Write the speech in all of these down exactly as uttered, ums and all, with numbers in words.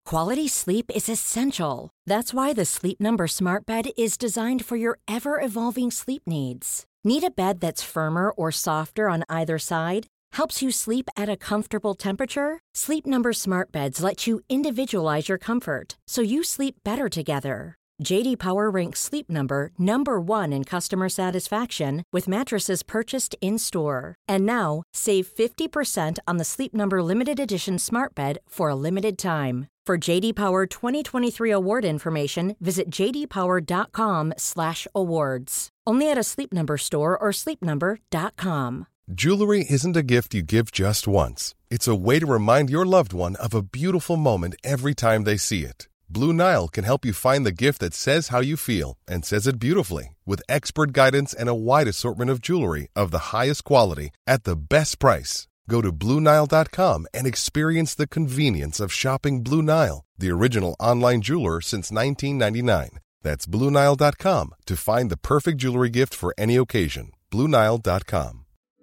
Quality sleep is essential. That's why the Sleep Number Smart Bed is designed for your ever-evolving sleep needs. Need a bed that's firmer or softer on either side? Helps you sleep at a comfortable temperature? Sleep Number Smart Beds let you individualize your comfort, so you sleep better together. J D Power ranks Sleep Number number one in customer satisfaction with mattresses purchased in-store. And now, save fifty percent on the Sleep Number Limited Edition Smart Bed for a limited time. For J D Power twenty twenty-three award information, visit j d power dot com slash awards. Only at a Sleep Number store or sleep number dot com. Jewelry isn't a gift you give just once. It's a way to remind your loved one of a beautiful moment every time they see it. Blue Nile can help you find the gift that says how you feel and says it beautifully, with expert guidance and a wide assortment of jewelry of the highest quality at the best price. Go to blue nile dot com and experience the convenience of shopping Blue Nile, the original online jeweler since nineteen ninety-nine. That's blue nile dot com to find the perfect jewelry gift for any occasion. blue nile dot com.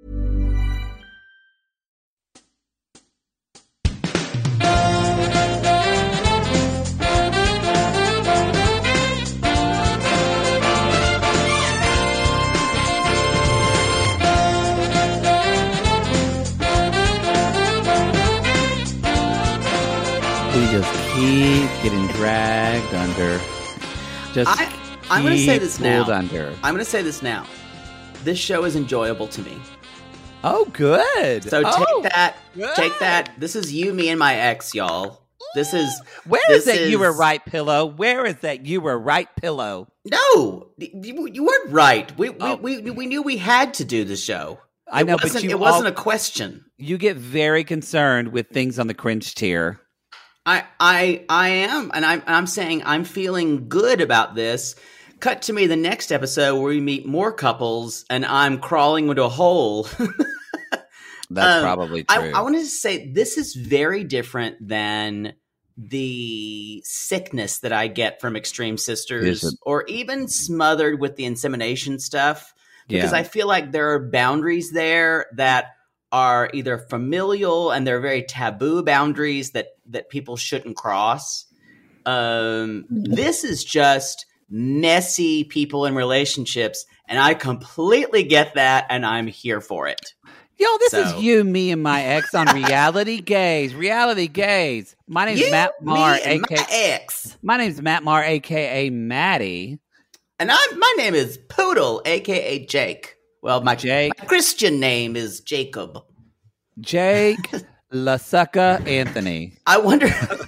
We just keep getting dragged under. Just I, I'm going to say this now. Under. I'm going to say this now. This show is enjoyable to me. Oh, good. So oh, take that. good. Take that. This is you, me, and my ex, y'all. This is. Where this is that is, you were right pillow? Where is that you were right pillow? No, you, you weren't right. We, Oh. we we we knew we had to do the show. I It know, but wasn't, you it wasn't all- a question. You get very concerned with things on the cringe tier. I I I am, and I'm I'm saying I'm feeling good about this. Cut to me the next episode where we meet more couples, and I'm crawling into a hole. That's Um, probably I, true. I wanted to say this is very different than the sickness that I get from Extreme Is Sisters, it? or even smothered with the insemination stuff, because Yeah. I feel like there are boundaries there that are either familial and they're very taboo boundaries that that people shouldn't cross. Um, this is just messy people in relationships, and I completely get that, and I'm here for it. Yo, this So- is you, me, and my ex on Reality Gaze. Reality Gaze. My name's You, Matt Marr, me, and aka my ex. my name's Matt Marr, aka Maddie. And I'm, my name is Poodle, a k a. Jake. Well, my, Jake. my Christian name is Jacob. Jake LaSucca Anthony. I wonder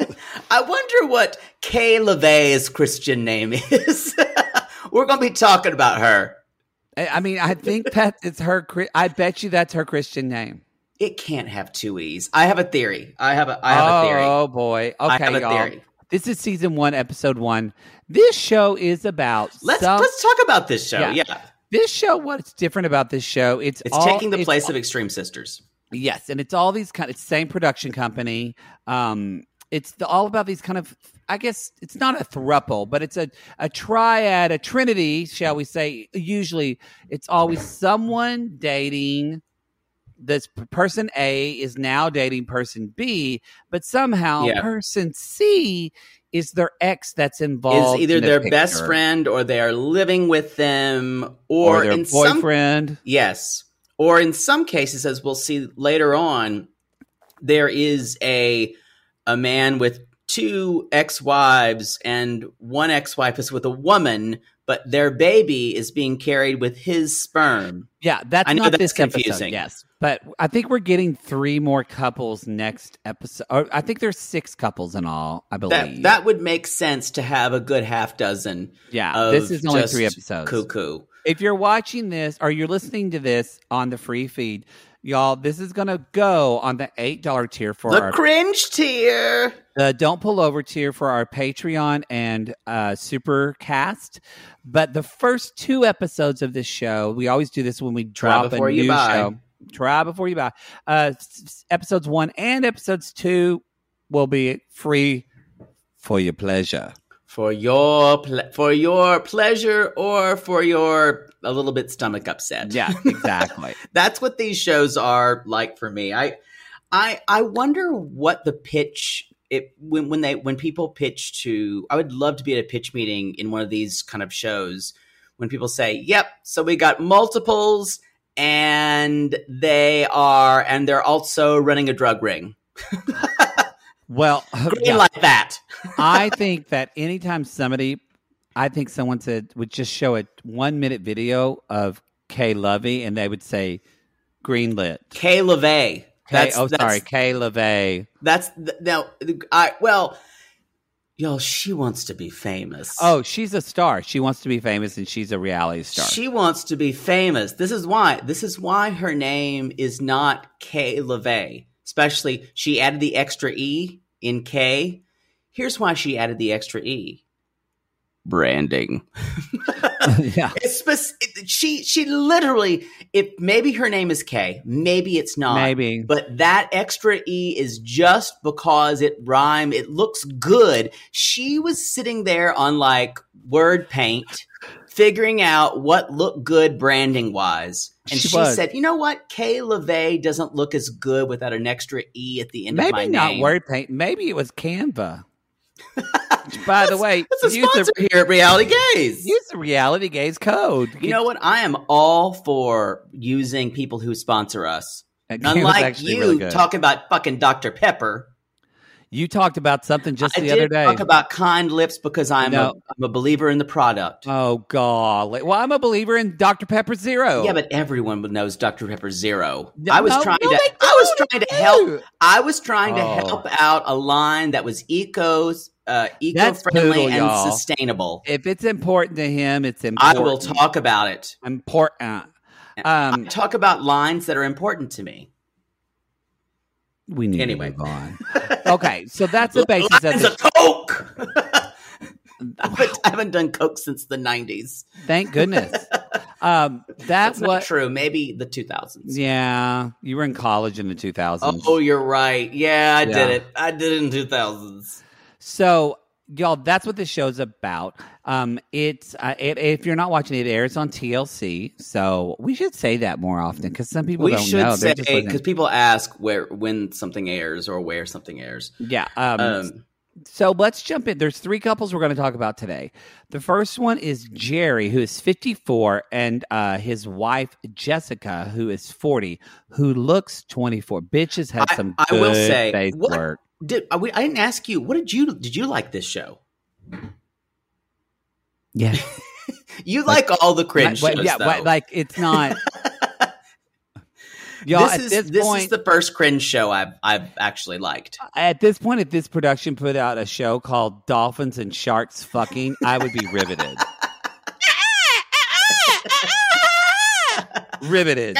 I wonder what Kay LeVay's Christian name is. We're going to be talking about her. I I mean, I think that it's her. Chri- I bet you that's her Christian name. It can't have two E's. I have a theory. I have a I have oh, a theory. Oh boy. Okay, I have a y'all. theory. This is season one, episode one. This show is about. Let's some- let's talk about this show. Yeah. Yeah. This show. What's different about this show? It's It's all, taking the it's place all- of Extreme Sisters. Yes, and it's all these kind. It's the same production company. Um, it's the, all about these kind of. I guess it's not a throuple, but it's a a triad, a trinity, shall we say? Usually, it's always someone dating. This p- person A is now dating person B, but somehow Yeah. person C is their ex that's involved. Is either in the their best picture. friend, or they are living with them, or, or their in some boyfriend. yes, or in some cases, as we'll see later on, there is a a man with two ex-wives, and one ex-wife is with a woman, but their baby is being carried with his sperm. Yeah, that's I know not that's this confusing. episode. Yes, but I think we're getting three more couples next episode. Or I think there's six couples in all. I believe That that would make sense to have a good half dozen. Yeah, of this is only just three episodes. Cuckoo. If you're watching this or you're listening to this on the free feed, y'all, this is going to go on the eight dollar tier for The our cringe tier. the Don't Pull Over tier for our Patreon and uh, Super Cast. But the first two episodes of this show, we always do this when we Try drop a before you new buy. show. Try before you buy. Uh, s- s- episodes one and episodes two will be free for your pleasure. For your ple- for your pleasure, or for your a little bit stomach upset. Yeah, exactly. That's what these shows are like for me. I I I wonder what the pitch it when when they when people pitch to, I would love to be at a pitch meeting in one of these kind of shows when people say, "Yep, so we got multiples, and they are, and they're also running a drug ring." Well, Green yeah. like that. I think that anytime somebody, I think someone said would just show a one minute video of Kay Lovey, and they would say green lit. Kay LeVay. Kay, oh, sorry, Kay LeVay. That's now. I well, yo, she wants to be famous. Oh, she's a star. She wants to be famous, and she's a reality star. She wants to be famous. This is why. This is why her name is not Kay LeVay. Especially, she added the extra E in K. Here's why she added the extra E. Branding. Yeah. It's spec- she she literally, if maybe her name is Kay, maybe it's not. Maybe. But that extra E is just because it rhyme, it looks good. She was sitting there on like word paint, figuring out what looked good branding wise. And She she, was. said, you know what? Kay LeVay doesn't look as good without an extra E at the end Maybe of my not name. word paint. Maybe it was Canva. By the way, That's a use sponsor the, here at Reality Gaze. use the Reality Gaze code. You know what? I am all for using people who sponsor us. That game was Unlike actually you really good. talking about fucking Doctor Pepper. You talked about something just I the did other day. talk about Kind Lips because I'm, No. a, I'm a believer in the product. Oh, God. Well, I'm a believer in Doctor Pepper Zero. Yeah, but everyone knows Doctor Pepper Zero. No, I was no, trying no, to. they I was don't. trying to They help. do. I was trying to Oh. help out a line that was eco, uh, That's eco-friendly poodle, and y'all. sustainable. If it's important to him, it's I important. will talk about it. Important. I Um, talk about lines that are important to me. we need Anyway. to move on. Okay, so that's the basis of Lines the of Coke. I, haven't, I haven't done Coke since the nineties. Thank goodness. Um, That's that's not what. true. Maybe the two thousands. Yeah, you were in college in the two thousands. Oh, you're right. Yeah, I Yeah. did it. I did it in two thousands. So, y'all, that's what this show's about. Um, it's uh, it, if you're not watching it, it airs on T L C. So we should say that more often because some people We don't should know. say They're just listening. because people ask where when something airs or where something airs. Yeah. Um, Um, so let's jump in. There's three couples we're going to talk about today. The first one is Jerry, who is fifty-four, and uh, his wife Jessica, who is forty, who looks twenty-four. Bitches had I- some I good will say, face what- work. did I, we- I didn't ask you? What did you did you like this show? Yeah. You like, all the cringe Like, shows, yeah, though. but, like it's not. Y'all, this at is this, this point, is the first cringe show I've I've actually liked. at this point, if this production put out a show called Dolphins and Sharks Fucking, I would be riveted. Riveted.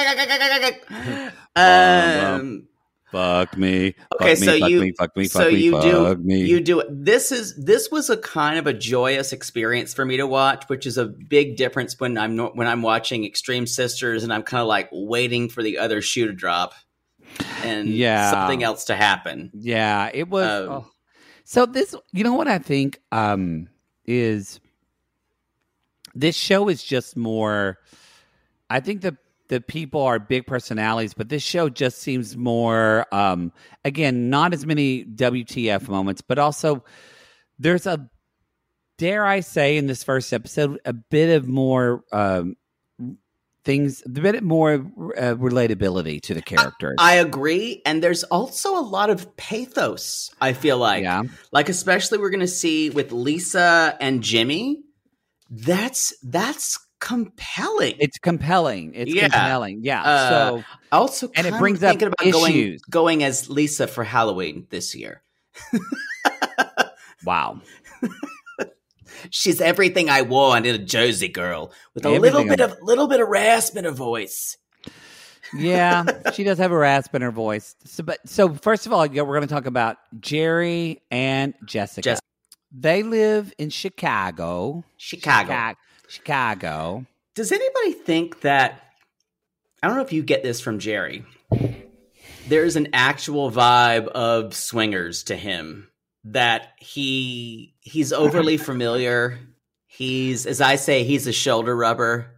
um, Fuck me. Okay, fuck me, so fuck you me, fuck me, so fuck me, you do fuck me. you do it. This is this was a kind of a joyous experience for me to watch, which is a big difference when I'm no- when I'm watching Extreme Sisters and I'm kind of like waiting for the other shoe to drop and Yeah. something else to happen. Yeah, it was. Um, oh. So this, you know what I think um, is this show is just more. I think the the people are big personalities, but this show just seems more. Um, again, not as many W T F moments, but also there's a, dare I say, in this first episode, a bit of more um, things, a bit more uh, relatability to the characters. I agree, and there's also a lot of pathos. I feel like, Yeah. like especially we're going to see with Lisa and Jimmy. That's that's compelling. It's compelling. It's Yeah. compelling. Yeah. Uh, so Also, And it kind brings of up thinking about going, issues. going as Lisa for Halloween this year. wow. She's everything I want in a Jersey girl with a Everything little bit I- of little bit of rasp in her voice. Yeah, she does have a rasp in her voice. So, but so first of all, yeah, we're going to talk about Jerry and Jessica. Jess- They live in Chicago. Chicago. Chicago. Chicago. Does anybody think that? I don't know if you get this from Jerry. There's an actual vibe of swingers to him. That he he's overly familiar. He's, as I say, he's a shoulder rubber.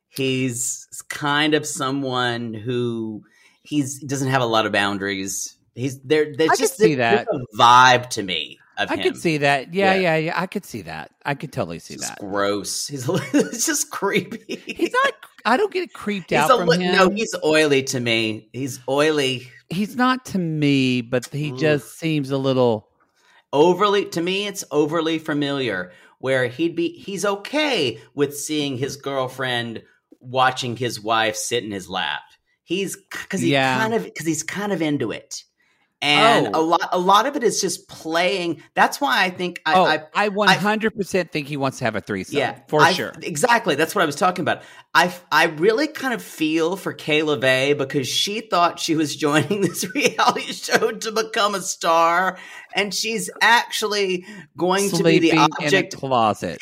He's kind of someone who he's doesn't have a lot of boundaries. He's there. There's I just could see there's that. a vibe to me of I him. could see that. Yeah, Yeah. yeah, yeah. I could see that. I could totally see It's that. gross. He's it's just creepy. He's not. I don't get creeped He's out a from li- him. No, he's oily to me. He's oily. He's not to me, but he Ooh. just seems a little. Overly to me, it's overly familiar. Where he'd be, he's okay with seeing his girlfriend watching his wife sit in his lap. He's because he Yeah. kind of because he's kind of into it, and Oh. a lot a lot of it is just playing. That's why I think I. Oh, I I one hundred percent think he wants to have a threesome. Yeah, for I- sure. Exactly. That's what I was talking about. I, I really kind of feel for Kay LeVay because she thought she was joining this reality show to become a star, and she's actually going to be the Sleeping object. in a closet.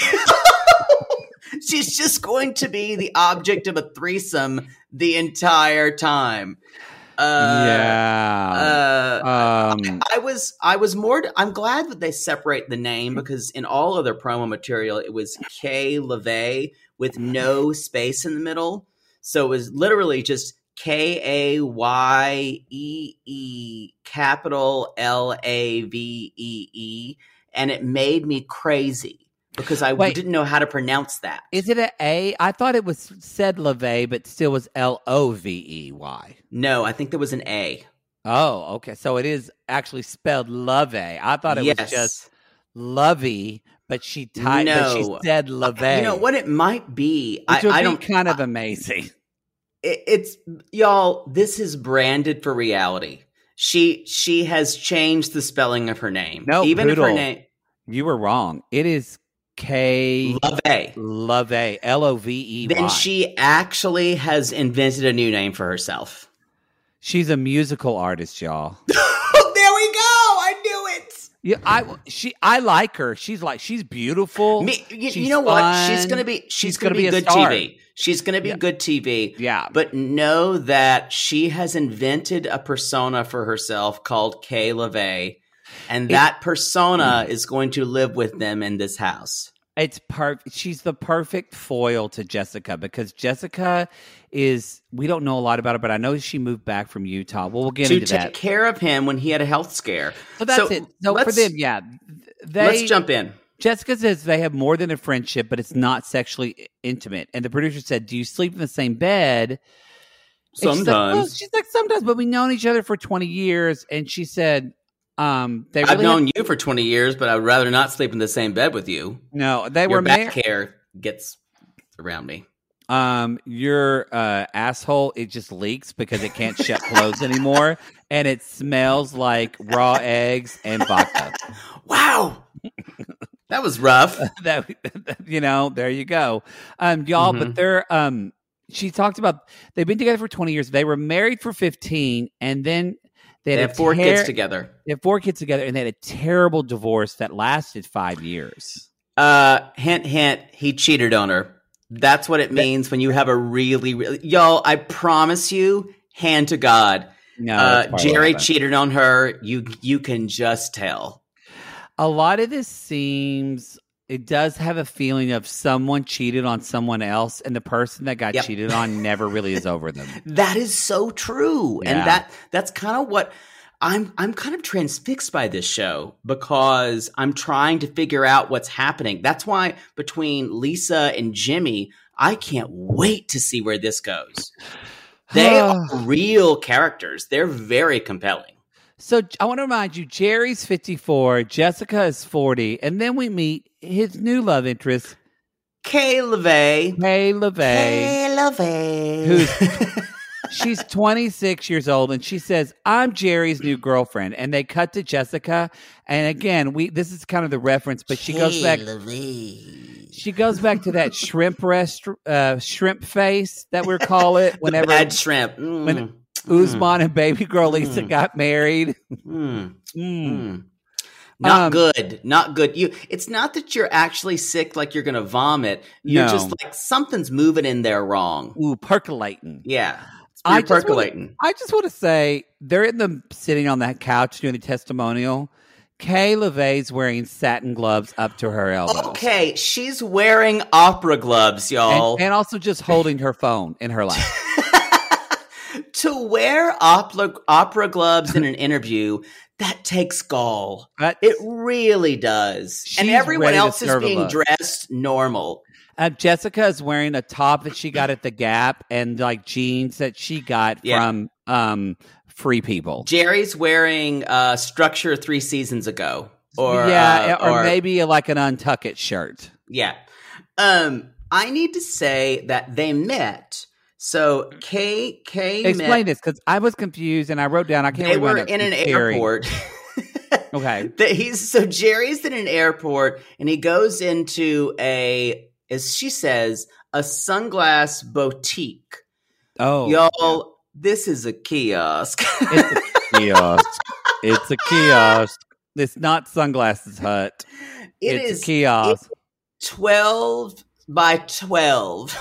She's just going to be the object of a threesome the entire time. Uh, yeah. Uh, um, I was I was more I'm glad that they separate the name because in all other promo material it was Kay LeVay with no space in the middle. So it was literally just K A Y E E capital L A V E E, and it made me crazy because I Wait. didn't know how to pronounce that. is it an A? I thought it was said LeVay, but still was L O V E Y. No, I think there was an A. Oh, okay. So it is actually spelled LeVay. I thought it yes. was just Lovey, but she typed, but she No. said LeVay. You know what it might be? Which I, would I be don't kind of amazing. it, it's y'all this is branded for reality. She she has changed the spelling of her name. No, even if her Poodle. name You were wrong. It is K LeVay. LeVay, L O V E Y. Then she actually has invented a new name for herself. She's a musical artist, y'all. There we go. I knew it. Yeah, I she I like her. She's like she's beautiful. Me, you, She's you know what? She's fun. gonna be. She's, She's gonna, gonna be, be a good star. T V. She's gonna be Yeah. good T V. Yeah. But know that she has invented a persona for herself called Kay LeVay, and It- that persona is going to live with them in this house. It's perfect. She's the perfect foil to Jessica because Jessica is. We don't know a lot about her, but I know she moved back from Utah. Well, we'll get To into take that. care of him when he had a health scare. So that's it. So for let's- them, yeah, they. let's jump in. Jessica says they have more than a friendship, but it's not sexually intimate. And the producer said, "Do you sleep in the same bed?" And she's like, Sometimes. well, she's like, sometimes, but we've known each other for twenty years. And she said, um, they really I've known you for twenty years, but I would rather not sleep in the same bed with you. no, they Your were back married. hair gets around me. Um, your uh, asshole, it just leaks because it can't shut closed anymore. And it smells like raw eggs and vodka. Wow. That was rough. that you know, there you go. Um, y'all, Mhm. but they're um she talked about they've been together for twenty years. They were married for fifteen, and then they had, They a have four ter- kids together. They have four kids together, and they had a terrible divorce that lasted five years. Uh, hint, hint. He cheated on her. That's what it means when you have a really, really. Y'all, I promise you, hand to God. No, uh, that's probably Jerry what happened. cheated on her. You, you can just tell. A lot of this seems it does have a feeling of someone cheated on someone else, and the person that got Yep. cheated on never really is over them. That is so true, Yeah. and that that's kind of what I'm. I'm kind of transfixed by this show because I'm trying to figure out what's happening. That's why between Lisa and Jimmy, I can't wait to see where this goes. They are real characters. They're very compelling. So I want to remind you, Jerry's fifty-four, Jessica is forty, and then we meet his new love interest, Kay LeVay. Kay LeVay. Kay LeVay. Who's- She's twenty-six years old, and she says, "I'm Jerry's new girlfriend." And they cut to Jessica, and again, we this is kind of the reference, but she goes back. She goes back to that shrimp rest, uh, shrimp face that we call it. Whenever Bad shrimp. Mm. when Usman and baby girl Lisa got married. Mm. Mm. Mm. Not Um, good. Not good. You. It's not that you're actually sick, like you're going to vomit. You're No. just like something's moving in there wrong. Ooh, percolating. Yeah, it's I you're just wanna- percolating. I just want to say they're in the sitting on that couch doing the testimonial. Kay LeVay's wearing satin gloves up to her elbows. Okay, she's wearing opera gloves, y'all. And, and also just holding her phone in her lap. To wear wear opera opera gloves in an interview, that takes gall. That's, it really does. And everyone else is being dressed normal. Uh, Jessica is wearing a top that she got at the Gap and like jeans that she got yeah. from um, Free People. Jerry's wearing uh, Structure three seasons ago. Or, yeah, uh, or, or maybe like an Untuck It shirt. Yeah. Um, I need to say that they met. So Kay, Kay Explain met, this, because I was confused and I wrote down, I can't they remember. They were in an airport. Okay. That he's so Jerry's in an airport and he goes into a, as she says, a sunglass boutique. Oh, y'all, yeah. This is a kiosk. It's a kiosk. It's a kiosk. It's not Sunglasses Hut. It it's is a kiosk. twelve by twelve.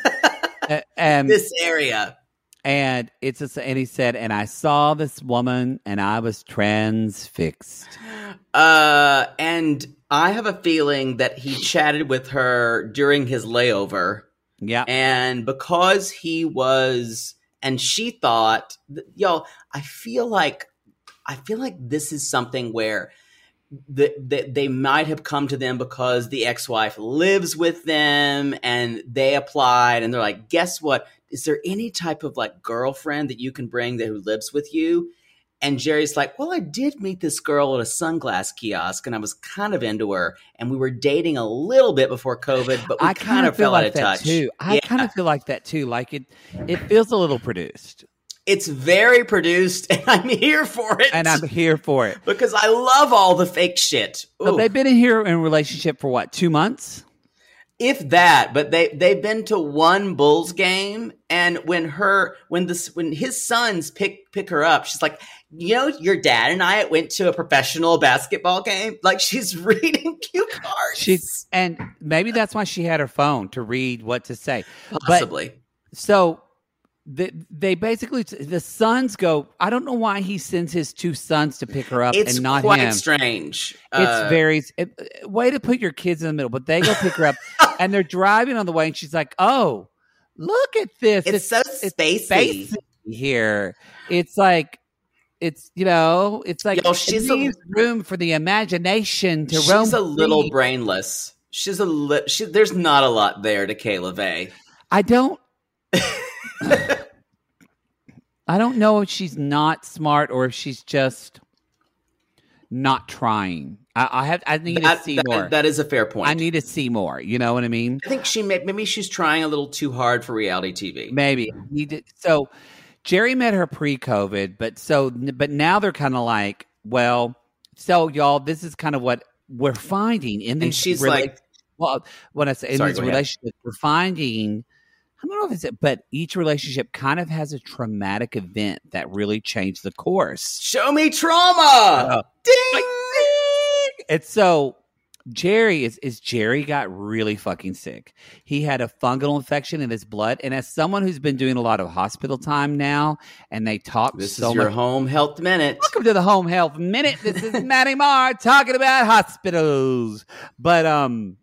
um, this area. And it's a, and he said, and I saw this woman and I was transfixed. Uh, and I have a feeling that he chatted with her during his layover. Yeah. And because he was, and she thought, y'all, I feel like, I feel like this is something where the, the, they might have come to them because the ex-wife lives with them and they applied and they're like, guess what? Is there any type of like girlfriend that you can bring that who lives with you? And Jerry's like, well, I did meet this girl at a sunglass kiosk and I was kind of into her and we were dating a little bit before COVID, but we I kind of fell like out of that touch. Too. I yeah. kind of feel like that too. Like it, it feels a little produced. It's very produced and I'm here for it. And I'm here for it. Because I love all the fake shit. But they've been in here in a relationship for what, two months? If that, but they they've been to one Bulls game, and when her when this when his sons pick pick her up, she's like, you know, your dad and I went to a professional basketball game. Like she's reading cue cards. She's and maybe that's why she had her phone to read what to say. Possibly. But, so the, they basically the sons go. I don't know why he sends his two sons to pick her up it's and not quite him. Strange. It's uh, very it, way to put your kids in the middle, but they go pick her up and they're driving on the way, and she's like, "Oh, look at this! It's, it's so spacey. It's spacey here. It's like." It's, you know, it's like Yo, she's it leaves a, room for the imagination to she's roam. She's a little free. brainless. She's a li- she, there's not a lot there to Kay LaVey. I don't. I don't know if she's not smart or if she's just not trying. I, I have. I need that, to see that, more. That is a fair point. I need to see more. You know what I mean? I think she may, maybe she's trying a little too hard for reality T V. Maybe need to, so. Jerry met her pre-COVID, but so but now they're kind of like, well, so y'all, this is kind of what we're finding in these. And she's rela- like, well, when I say in sorry, these relationships, we're finding. I don't know if it's it, but each relationship kind of has a traumatic event that really changed the course. Show me trauma. Uh, ding. Like, ding. And so Jerry is is Jerry got really fucking sick. He had a fungal infection in his blood, and as someone who's been doing a lot of hospital time now, and they talk this so is your much. Home Health Minute. Welcome to the Home Health Minute. This is Maddie Marr talking about hospitals. But um,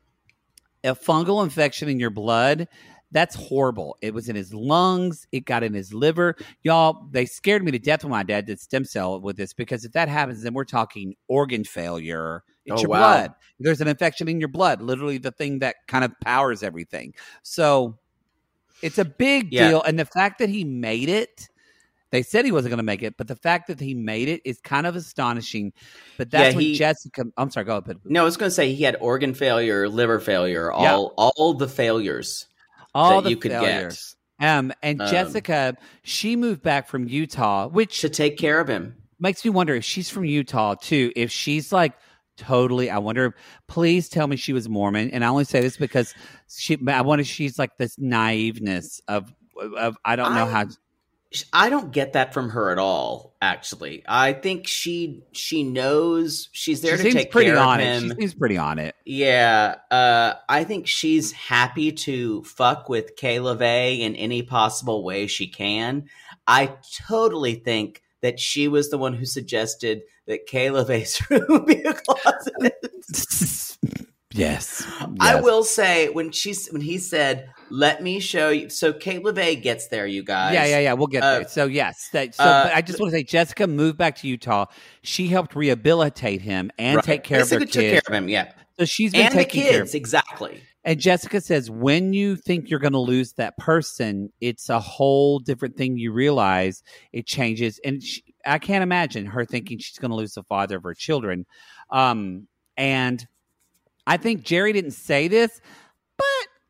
a fungal infection in your blood. That's horrible. It was in his lungs. It got in his liver. Y'all, they scared me to death when my dad did stem cell with this, because if that happens, then we're talking organ failure. It's oh, your wow. blood. There's an infection in your blood, literally the thing that kind of powers everything. So it's a big yeah. deal. And the fact that he made it, they said he wasn't going to make it, but the fact that he made it is kind of astonishing. But that's yeah, when he, Jessica, I'm sorry, go ahead. No, I was going to say he had organ failure, liver failure, all yeah. all the failures. All that the you could failures. get. Um, and um, Jessica, she moved back from Utah, which to take care of him. Makes me wonder if she's from Utah too. If she's like totally, I wonder. Please tell me she was Mormon. And I only say this because she. I wonder if she's like this naiveness of of I don't know I, how. I don't get that from her at all. Actually, I think she she knows she's there she to seems take pretty care on of it. him. She seems pretty on it. Yeah, uh, I think she's happy to fuck with Kay LaVey in any possible way she can. I totally think that she was the one who suggested that Kay LaVey's room be a closet. Yes, I Yes. will say when she's when he said, "Let me show you." So Kate LeVay gets there, you guys. Yeah, yeah, yeah. We'll get Uh, there. So yes, that, so uh, but I just want to say, Jessica moved back to Utah. She helped rehabilitate him and right. take care Jessica of their took kids. care of him. Yeah, So she's been and the taking care of kids exactly. And Jessica says, when you think you're going to lose that person, it's a whole different thing. You realize it changes. And she, I can't imagine her thinking she's going to lose the father of her children. Um, and I think Jerry didn't say this, but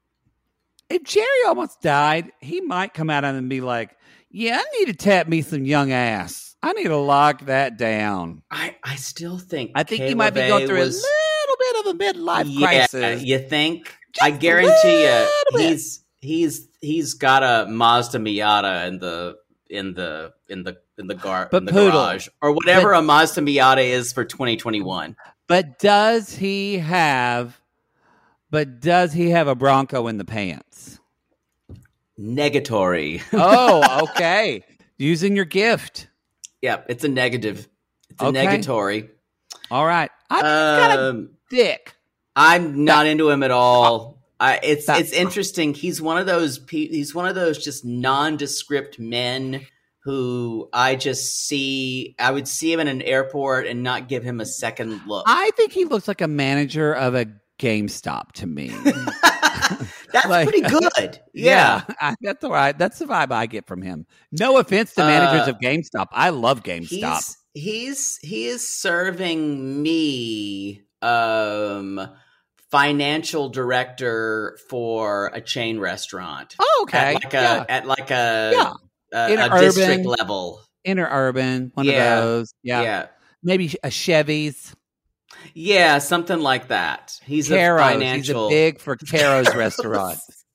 if Jerry almost died, he might come out and be like, yeah, I need to tap me some young ass. I need to lock that down. I, I still think I think Kay he might be LeVay going through was, a little bit of a midlife yeah, crisis. you think? Just I guarantee a you, little bit. he's he's he's got a Mazda Miata in the in the in the in the, gar- But in the Poodle, garage or whatever but- a Mazda Miata is for twenty twenty-one. But does he have? But does he have a Bronco in the pants? Negatory. Oh, okay. Using your gift. Yeah, it's a negative. It's a Okay. negatory. All right. I'm kind of Um, thick. I'm not into him at all. I, it's That- it's interesting. He's one of those. pe- He's one of those just nondescript men who I just see. I would see him in an airport and not give him a second look. I think he looks like a manager of a GameStop to me. That's Like- pretty good. Yeah. I- that's all right. That's the vibe I get from him. No offense to managers Uh, of GameStop. I love GameStop. He's he's he is serving me um financial director for a chain restaurant. Oh, okay. At like a Yeah. at like a Yeah. a, In a urban- district level. Interurban, one Yeah. of those. Yeah. Yeah. Maybe a Chevy's. Yeah, something like that. He's Caro's. a financial He's a big for Caro's restaurant.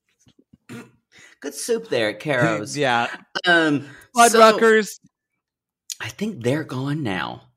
Good soup there at Caro's. Yeah. Um Fuddruckers. so I think they're gone now.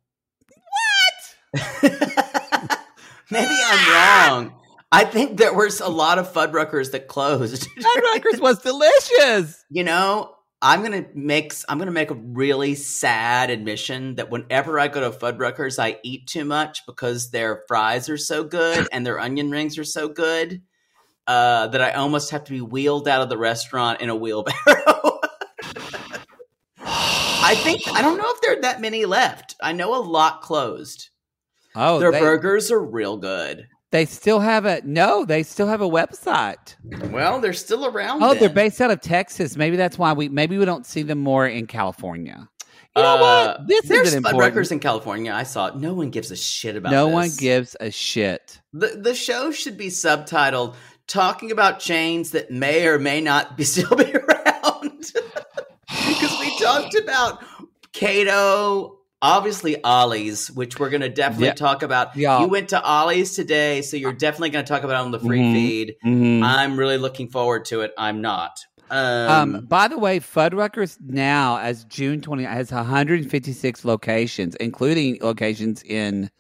What? Maybe I'm wrong. I think there was a lot of Fuddruckers that closed. Fuddruckers was delicious. You know, I'm gonna make I'm gonna make a really sad admission that whenever I go to Fuddruckers, I eat too much because their fries are so good and their onion rings are so good uh, that I almost have to be wheeled out of the restaurant in a wheelbarrow. I think I don't know if there are that many left. I know a lot closed. Oh, Their they, burgers are real good. they still have a no. They still have a website. Well, they're still around. Oh, then. they're based out of Texas. Maybe that's why we maybe we don't see them more in California. You know Uh, what? This there's isn't Fuddruckers important. in California. I saw it. No one gives a shit about No this. one gives a shit. The the show should be subtitled "Talking About Chains That May or May Not Be Still Be Around," because we talked about Cato, obviously Ollie's, which we're going to definitely Yeah. talk about. Yeah. You went to Ollie's today, so you're definitely going to talk about it on the free Mhm. feed. Mhm. I'm really looking forward to it. I'm not. Um, Um, by the way, Fuddruckers now, as June twentieth, has one hundred fifty-six locations, including locations in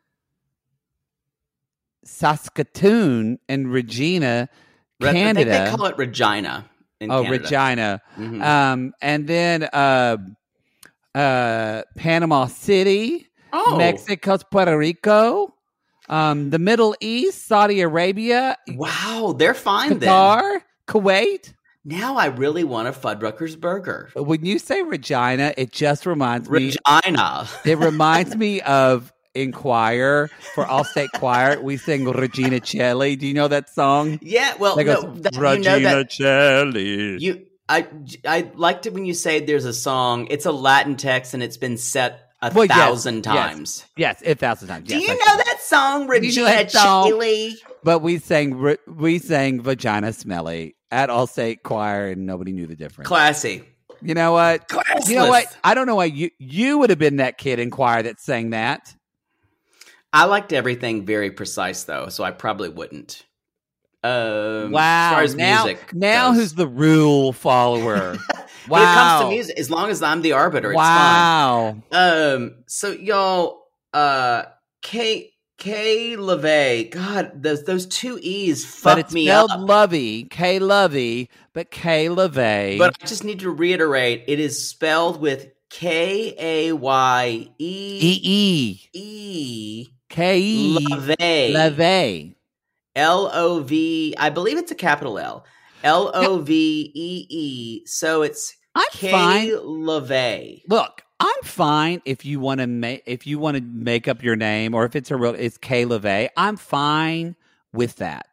Saskatoon and Regina, Re- I think Canada. they call it Regina. In oh, Canada. Regina. Mhm. Um, and then uh, uh, Panama City, Oh, Mexico, Puerto Rico, um, the Middle East, Saudi Arabia, wow, they're fine then. Qatar, Kuwait. Now I really want a Fuddruckers burger. When you say Regina, it just reminds me. Regina. It reminds me of in choir for Allstate Choir. We sing Regina Celli. Do you know that song? Yeah, well, That no, goes, that, you Regina know that Celli. you. I I liked it when you say there's a song. It's a Latin text and it's been set a Well, yes, thousand yes. times. Yes, a thousand times. Do yes, you I know do. that song, you know Regina that song? Chili? But we sang re- we sang Vagina Smelly at Allstate Choir, and nobody knew the difference. Classy. You know what? Classless. You know what? I don't know why you you would have been that kid in choir that sang that. I liked everything very precise though, so I probably wouldn't. Um, Wow! As far as now, music, now goes. who's the rule follower? When it comes to Wow. music, as long as I'm the arbiter, Wow! it's fine. Um, so y'all, uh, Kay Kay LeVay, God, those those two E's But fuck it's me spelled up. Lovey, K Lovey, but K LeVay. But I just need to reiterate, it is spelled with K A Y E E E E K E LeVay. LeVay. L O V, I believe it's a capital L. L O V E E. So it's I'm Kay fine. LaVey. Look, I'm fine if you want to make if you want to make up your name, or if it's a real it's Kay LaVey. I'm fine with that.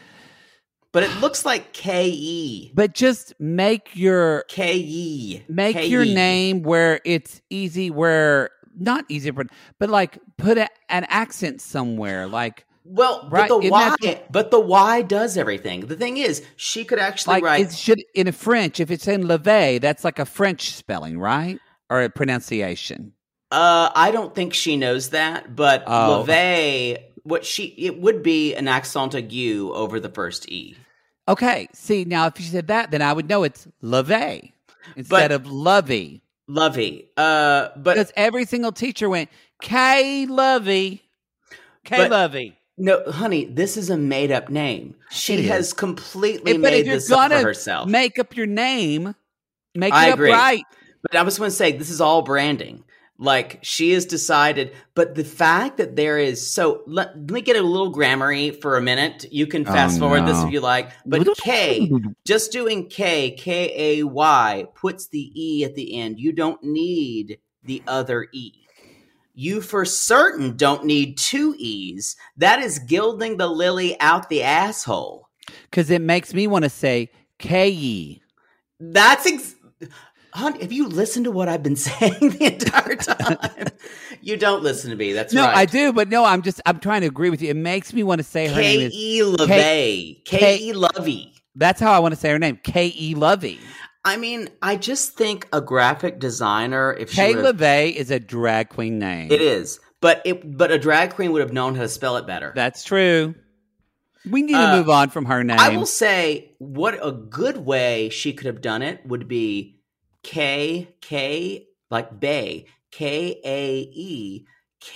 But it looks like K E. But just make your K E. make K E. your name where it's easy, where not easy, but but like put a, an accent somewhere, like. Well, Right, but the isn't Y, that- but the Y does everything. The thing is, she could actually Like write. it should in a French. If it's in LaVey, that's like a French spelling, right, or a pronunciation. Uh, I don't think she knows that, but Oh. LaVey, what she it would be an accent aigu over the first E. Okay, see now if you said that, then I would know it's LaVey instead But- of Lovey, Lovey. Uh, but because every single teacher went K Lovey, K But- Lovey. no, honey, this is a made up name. She It has is. completely But if made you're this up gonna for herself. make up your name, make I it up agree. right. But I was going to say, this is all branding. Like, she has decided, but the fact that there is, so let, let me get a little grammar-y for a minute. You can fast Oh, forward this no. if you like. But K, just doing K, K A Y, puts the E at the end. You don't need the other E. You for certain don't need two E's. That is gilding the lily out the asshole. Because it makes me want to say K E. That's ex- Hon, have you listened to what I've been saying the entire time? You don't listen to me. That's No, right. I do, but no, I'm just I'm trying to agree with you. It makes me want to say her name K is. E LaVey. K E Lovey. That's how I want to say her name, K E Lovey. I mean, I just think a graphic designer, if she Kay would've- LaVey is a drag queen name. it is, but it, but a drag queen would have known how to spell it better. That's true. We need to Uh, move on from her name. I will say, what a good way she could have done it would be K K like Bay K A E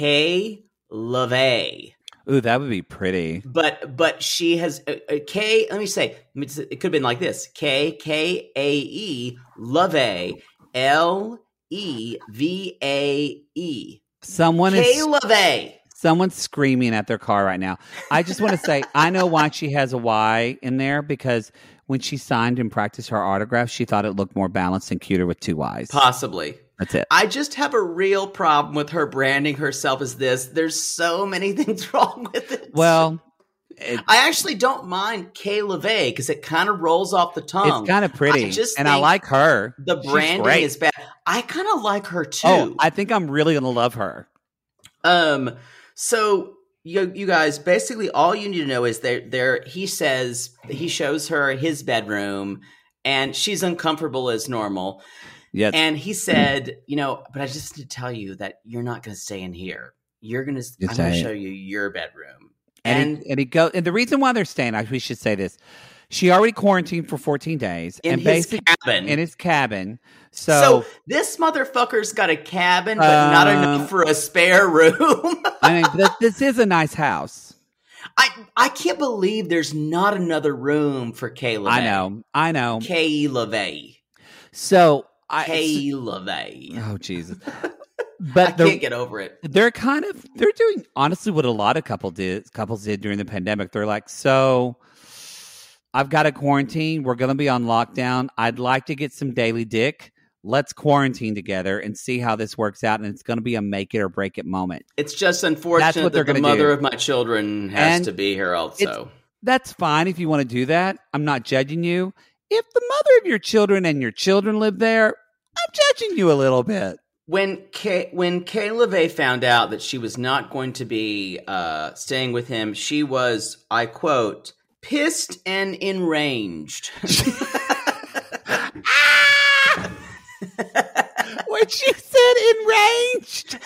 K LaVey. Ooh, that would be pretty. But but she has uh, uh, K. Let me say, it could have been like this: K K A E LaVey L E V A E Someone K is LaVey. someone's screaming at their car right now. I just want to say I know why she has a Y in there, because when she signed and practiced her autograph, she thought it looked more balanced and cuter with two Y's. Possibly. That's it. I just have a real problem with her branding herself as this. There's so many things wrong with it. Well, it, I actually don't mind K LaVey because it kind of rolls off the tongue. it's kind of pretty, I just and I think like her. The She's branding great. is bad. I kind of like her too. Oh, I think I'm really gonna love her. Um, so you you guys basically all you need to know is there there he says he shows her his bedroom and she's uncomfortable as normal. Yes. And he said, you know, but I just need to tell you that you're not going to stay in here. You're going to I'm going to say show you your bedroom. And And, he, and he go and the reason why they're staying, I we should say this. She already quarantined for fourteen days in and his basic cabin. in his cabin. so, So, this motherfucker's got a cabin, but not Um, enough for a spare room. I mean, this, this is a nice house. I I can't believe there's not another room for Kay LaVey. I know, I know. Kay LaVey. So I, Kay LaVey. oh Jesus, I but can't they're, get over it. they're kind of they're doing honestly what a lot of couple did couples did during the pandemic. They're like, so I've got a quarantine. We're going to be on lockdown. I'd like to get some daily dick. Let's quarantine together and see how this works out. And it's going to be a make it or break it moment. It's just unfortunate That's what that they're the gonna mother do. of my children has And to be here also. That's fine if you want to do that. I'm not judging you. If the mother of your children and your children live there, I'm judging you a little bit. When Kay, when Kay LaVey found out that she was not going to be uh, staying with him, she was, I quote, pissed and enraged. When she said enraged.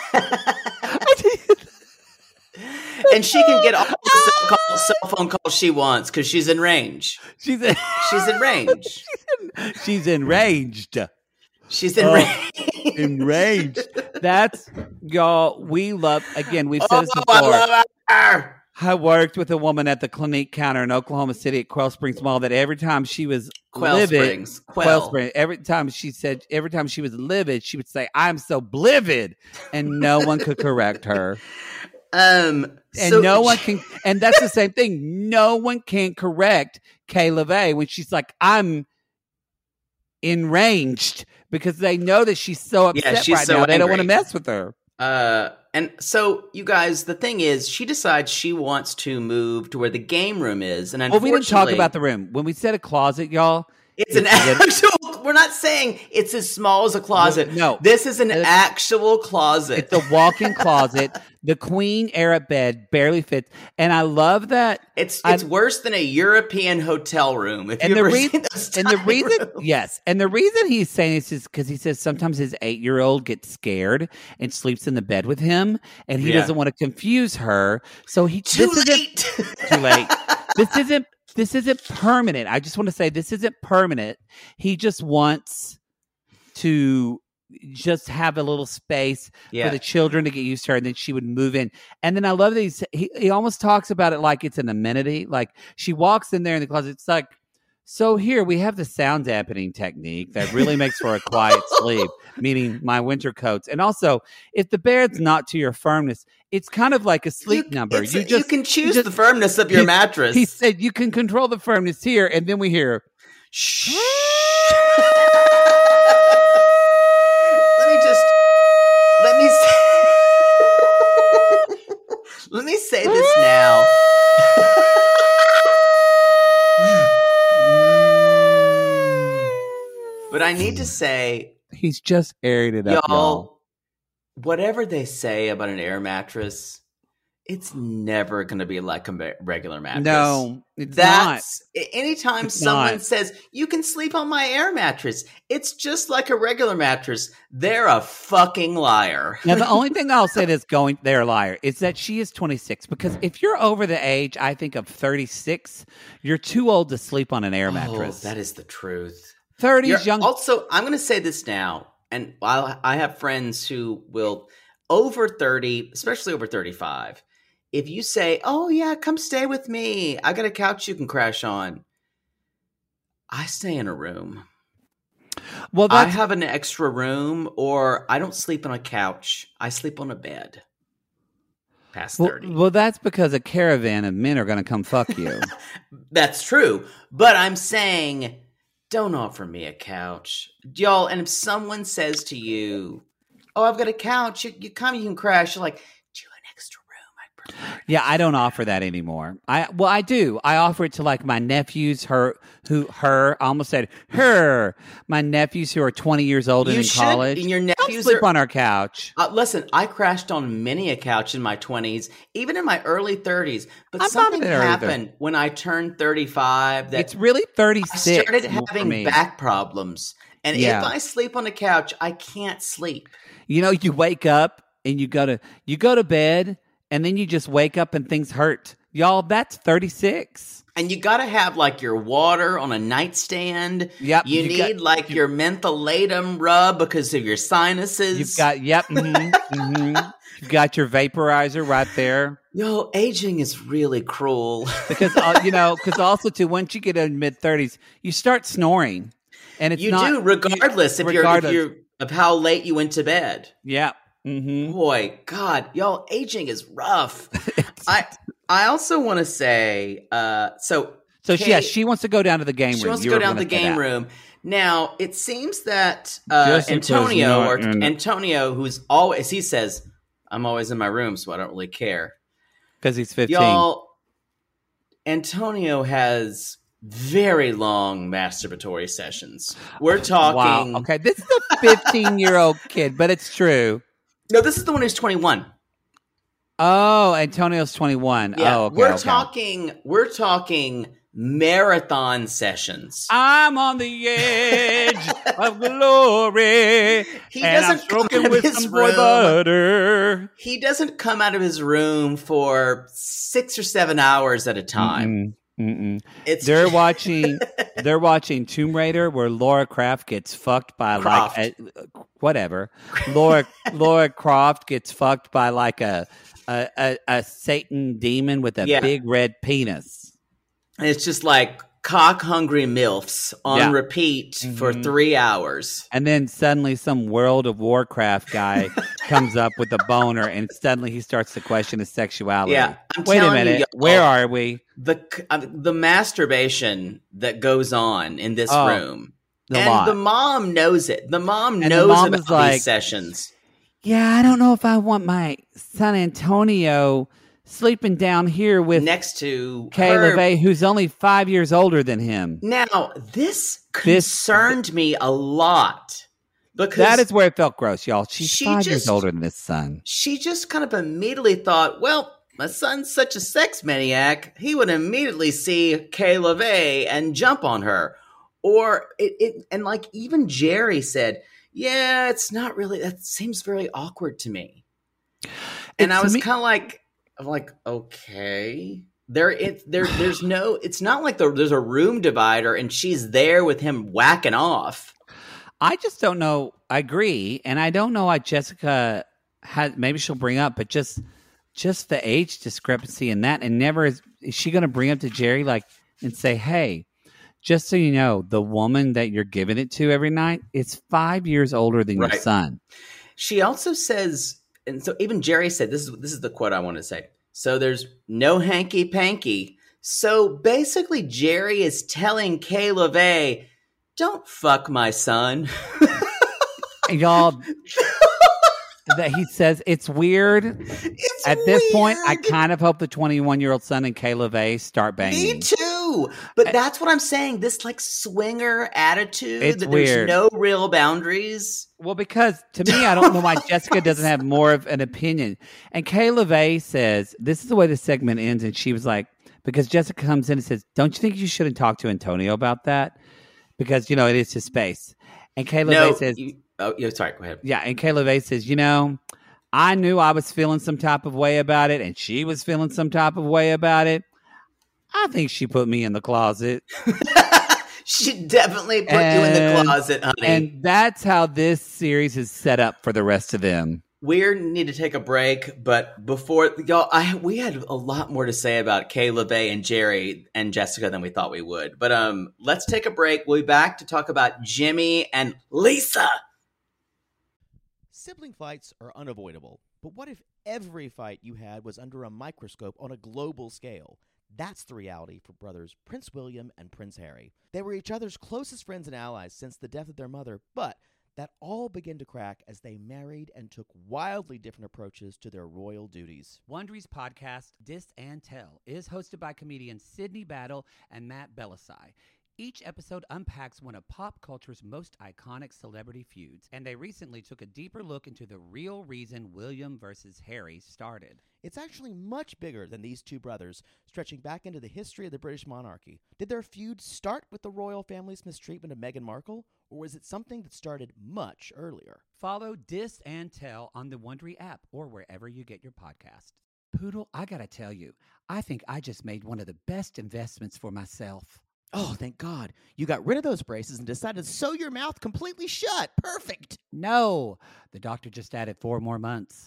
And she can get all the cell, call, cell phone calls she wants because she's in range. She's She's in range. she's enraged. She's in Oh. range. Enraged. That's y'all. We love again. We've said this Oh, I before. love her. I worked with a woman at the Clinique counter in Oklahoma City at Quail Springs Mall that every time she was Quail livid, Springs. Quail. Quail. Springs, every time she said, every time she was livid, she would say, "I'm so blivid," and no one could correct her. Um, and so- no one can, and that's the same thing. No one can correct Kay LeVay when she's like, I'm enraged because they know that she's so upset Yeah, she's right so now. They don't want to angry. mess with her. Uh, and so, you guys, the thing is, she decides she wants to move to where the game room is. And Well, we didn't talk unfortunately- about the room. When we said a closet, y'all, It's an actual. We're not saying it's as small as a closet. No. this is an It's- actual closet. it's a walk-in closet. The queen era bed barely fits. And I love that. It's I- it's worse than a European hotel room. If And you the ever reason, seen those and the tiny reason, rooms. yes, and the reason he's saying this is because he says sometimes his eight-year-old gets scared and sleeps in the bed with him, and he Yeah. doesn't want to confuse her. So he Too this late. Isn't, too late. This isn't. This isn't permanent. I just want to say this isn't permanent. He just wants to just have a little space Yeah. for the children to get used to her, and then she would move in. And then I love that he's, he he almost talks about it like it's an amenity. Like she walks in there in the closet. It's like, so here we have the sound dampening technique that really makes for a quiet sleep, meaning my winter coats. And also, if the bed's not to your firmness, it's kind of like a sleep You- number. it's You a- just you can choose just- the firmness of your he- mattress. He said you can control the firmness here, and then we hear. Shh. Let me just let me say, let me say this now. But I need to say, He's just airing it up, y'all, y'all. whatever they say about an air mattress, it's never going to be like a ma- regular mattress. No, it's That's anytime It's someone not. says you can sleep on my air mattress, it's just like a regular mattress. They're a fucking liar. not. Now, the only thing I'll say that's going, they're a liar, is that she is twenty-six. Because if you're over the age, I think, of thirty-six, you're too old to sleep on an air mattress. Oh, that is the truth. thirties, You're- young. Also, I'm going to say this now, and while I have friends who will over thirty, especially over thirty-five. If you say, "Oh yeah, come stay with me. I got a couch you can crash on," I stay in a room. well, I that's, have an extra room, or I don't sleep on a couch. I sleep on a bed. Past well, thirty. well, that's because a caravan of men are going to come fuck you. That's true. But I'm saying, don't offer me a couch. Y'all, and if someone says to you, "Oh, I've got a couch, you, you come, you can crash," you're like, "Do you have an extra room? I prefer." Yeah, I don't offer that anymore. I well, I do. I offer it to like my nephews. Her, who, her. I almost said her. My nephews who are twenty years old and You in should, college. and your Don't nephews sleep are- on our couch. Uh, listen, I crashed on many a couch in my twenties, even in my early thirties. But I'm not something in there either. happened when I turned thirty-five that It's really I thirty-six. started for having me. back problems. And Yeah. if I sleep on the couch, I can't sleep. You know, you wake up and you go to you go to bed, and then you just wake up and things hurt. Y'all, that's thirty-six. And you got to have like your water on a nightstand. Yep, You, you need got- like your mentholatum rub because of your sinuses. You've got yep. mhm, mhm. You've got your vaporizer right there. Yo, aging is really cruel. Because uh, you know, because also too, once you get in mid thirties, you start snoring, and it's you not, do, regardless if regardless. you're if you're of how late you went to bed. Yeah. Mm-hmm. Boy, God, y'all, aging is rough. I I also want to say, uh, so So she, Kay- yeah, she wants to go down to the game she room. wants to You go were down to gonna the say game that. room. Now it seems that uh, Jessica's Antonio not or in it. Antonio, who's always he says, "I'm always in my room, so I don't really care." because he's fifteen. Y'all, Antonio has very long masturbatory sessions. We're talking. Wow. Okay, this is a fifteen-year-old kid, but it's true. No, this is the one who's twenty-one. Oh, Antonio's twenty-one. Yeah, oh, okay, we're okay. talking. We're talking marathon sessions. I'm on the edge of glory. He and I'm doesn't come stroking out of with his some boy room. butter. He doesn't come out of his room for six or seven hours at a time. Mm-mm, mm-mm. It's They're watching. They're watching Tomb Raider, where Laura Croft gets fucked by Croft. like a, whatever. Laura Laura Croft gets fucked by like a a, a, a Satan demon with a Yeah. big red penis. And it's just like cock-hungry MILFs on Yeah. repeat Mhm. for three hours. And then suddenly some World of Warcraft guy comes up with a boner, and suddenly he starts to question his sexuality. Yeah, I'm Wait a telling you, minute. y'all, Where are we? The uh, the masturbation that goes on in this Oh, room, a and lot. the mom knows it. The mom And the knows mom about is like, these sessions. Yeah, I don't know if I want my son Antonio sleeping down here with Next to Kay her. LaVey, who's only five years older than him. Now, this This- concerned me a lot because That is where it felt gross, y'all. She's she five just- years older than this son. she just kind of immediately thought, well, my son's such a sex maniac, he would immediately see Kay LaVey and jump on her. Or it, it and like even Jerry said, yeah, it's not really, that seems very awkward to me. And It's I was me- kind of like, I'm like, okay. There it there there's no, it's not like the, there's a room divider and she's there with him whacking off. I just don't know. I agree, and I don't know why Jessica had. Maybe she'll bring up, but just just the age discrepancy in that, and never is, is she going to bring up to Jerry like and say, "Hey, just so you know, the woman that you're giving it to every night is five years older than Right. your son." She also says, and so even Jerry said, this is this is the quote I want to say. So there's no hanky panky. So basically, Jerry is telling Kay LaVey, don't fuck my son. And y'all, that he says it's weird. It's At this point, I weird. kind of hope the twenty-one-year-old son and Kay LaVey start banging. Me too. But that's what I'm saying. This like swinger attitude It's that weird. there's no real boundaries. Well, because to me, I don't know why Jessica doesn't have more of an opinion. And Kay LaVey says, this is the way the segment ends. And she was like, because Jessica comes in and says, don't you think you should have talked to Antonio about that? Because, you know, it is his space. And Kay LaVey No, says, you, oh, yeah, sorry, go ahead. yeah. And Kay LaVey says, you know, I knew I was feeling some type of way about it. And she was feeling some type of way about it. I think she put me in the closet. She definitely put you in the And- closet, honey. And that's how this series is set up for the rest of them. We need to take a break, but before y'all, I we had a lot more to say about Kay LaVey and Jerry and Jessica than we thought we would. But um, let's take a break. We'll be back to talk about Jimmy and Lisa. Sibling fights are unavoidable, but what if every fight you had was under a microscope on a global scale? That's the reality for brothers Prince William and Prince Harry. They were each other's closest friends and allies since the death of their mother, but that all began to crack as they married and took wildly different approaches to their royal duties. Wondery's podcast, Dis and Tell, is hosted by comedians Sydney Battle and Matt Belisai. Each episode unpacks one of pop culture's most iconic celebrity feuds, and they recently took a deeper look into the real reason William versus Harry started. It's actually much bigger than these two brothers, stretching back into the history of the British monarchy. Did their feud start with the royal family's mistreatment of Meghan Markle, or was it something that started much earlier? Follow Dis and Tell on the Wondery app or wherever you get your podcasts. Poodle, I gotta tell you, I think I just made one of the best investments for myself. Oh, thank God. You got rid of those braces and decided to sew your mouth completely shut. Perfect. No, the doctor just added four more months.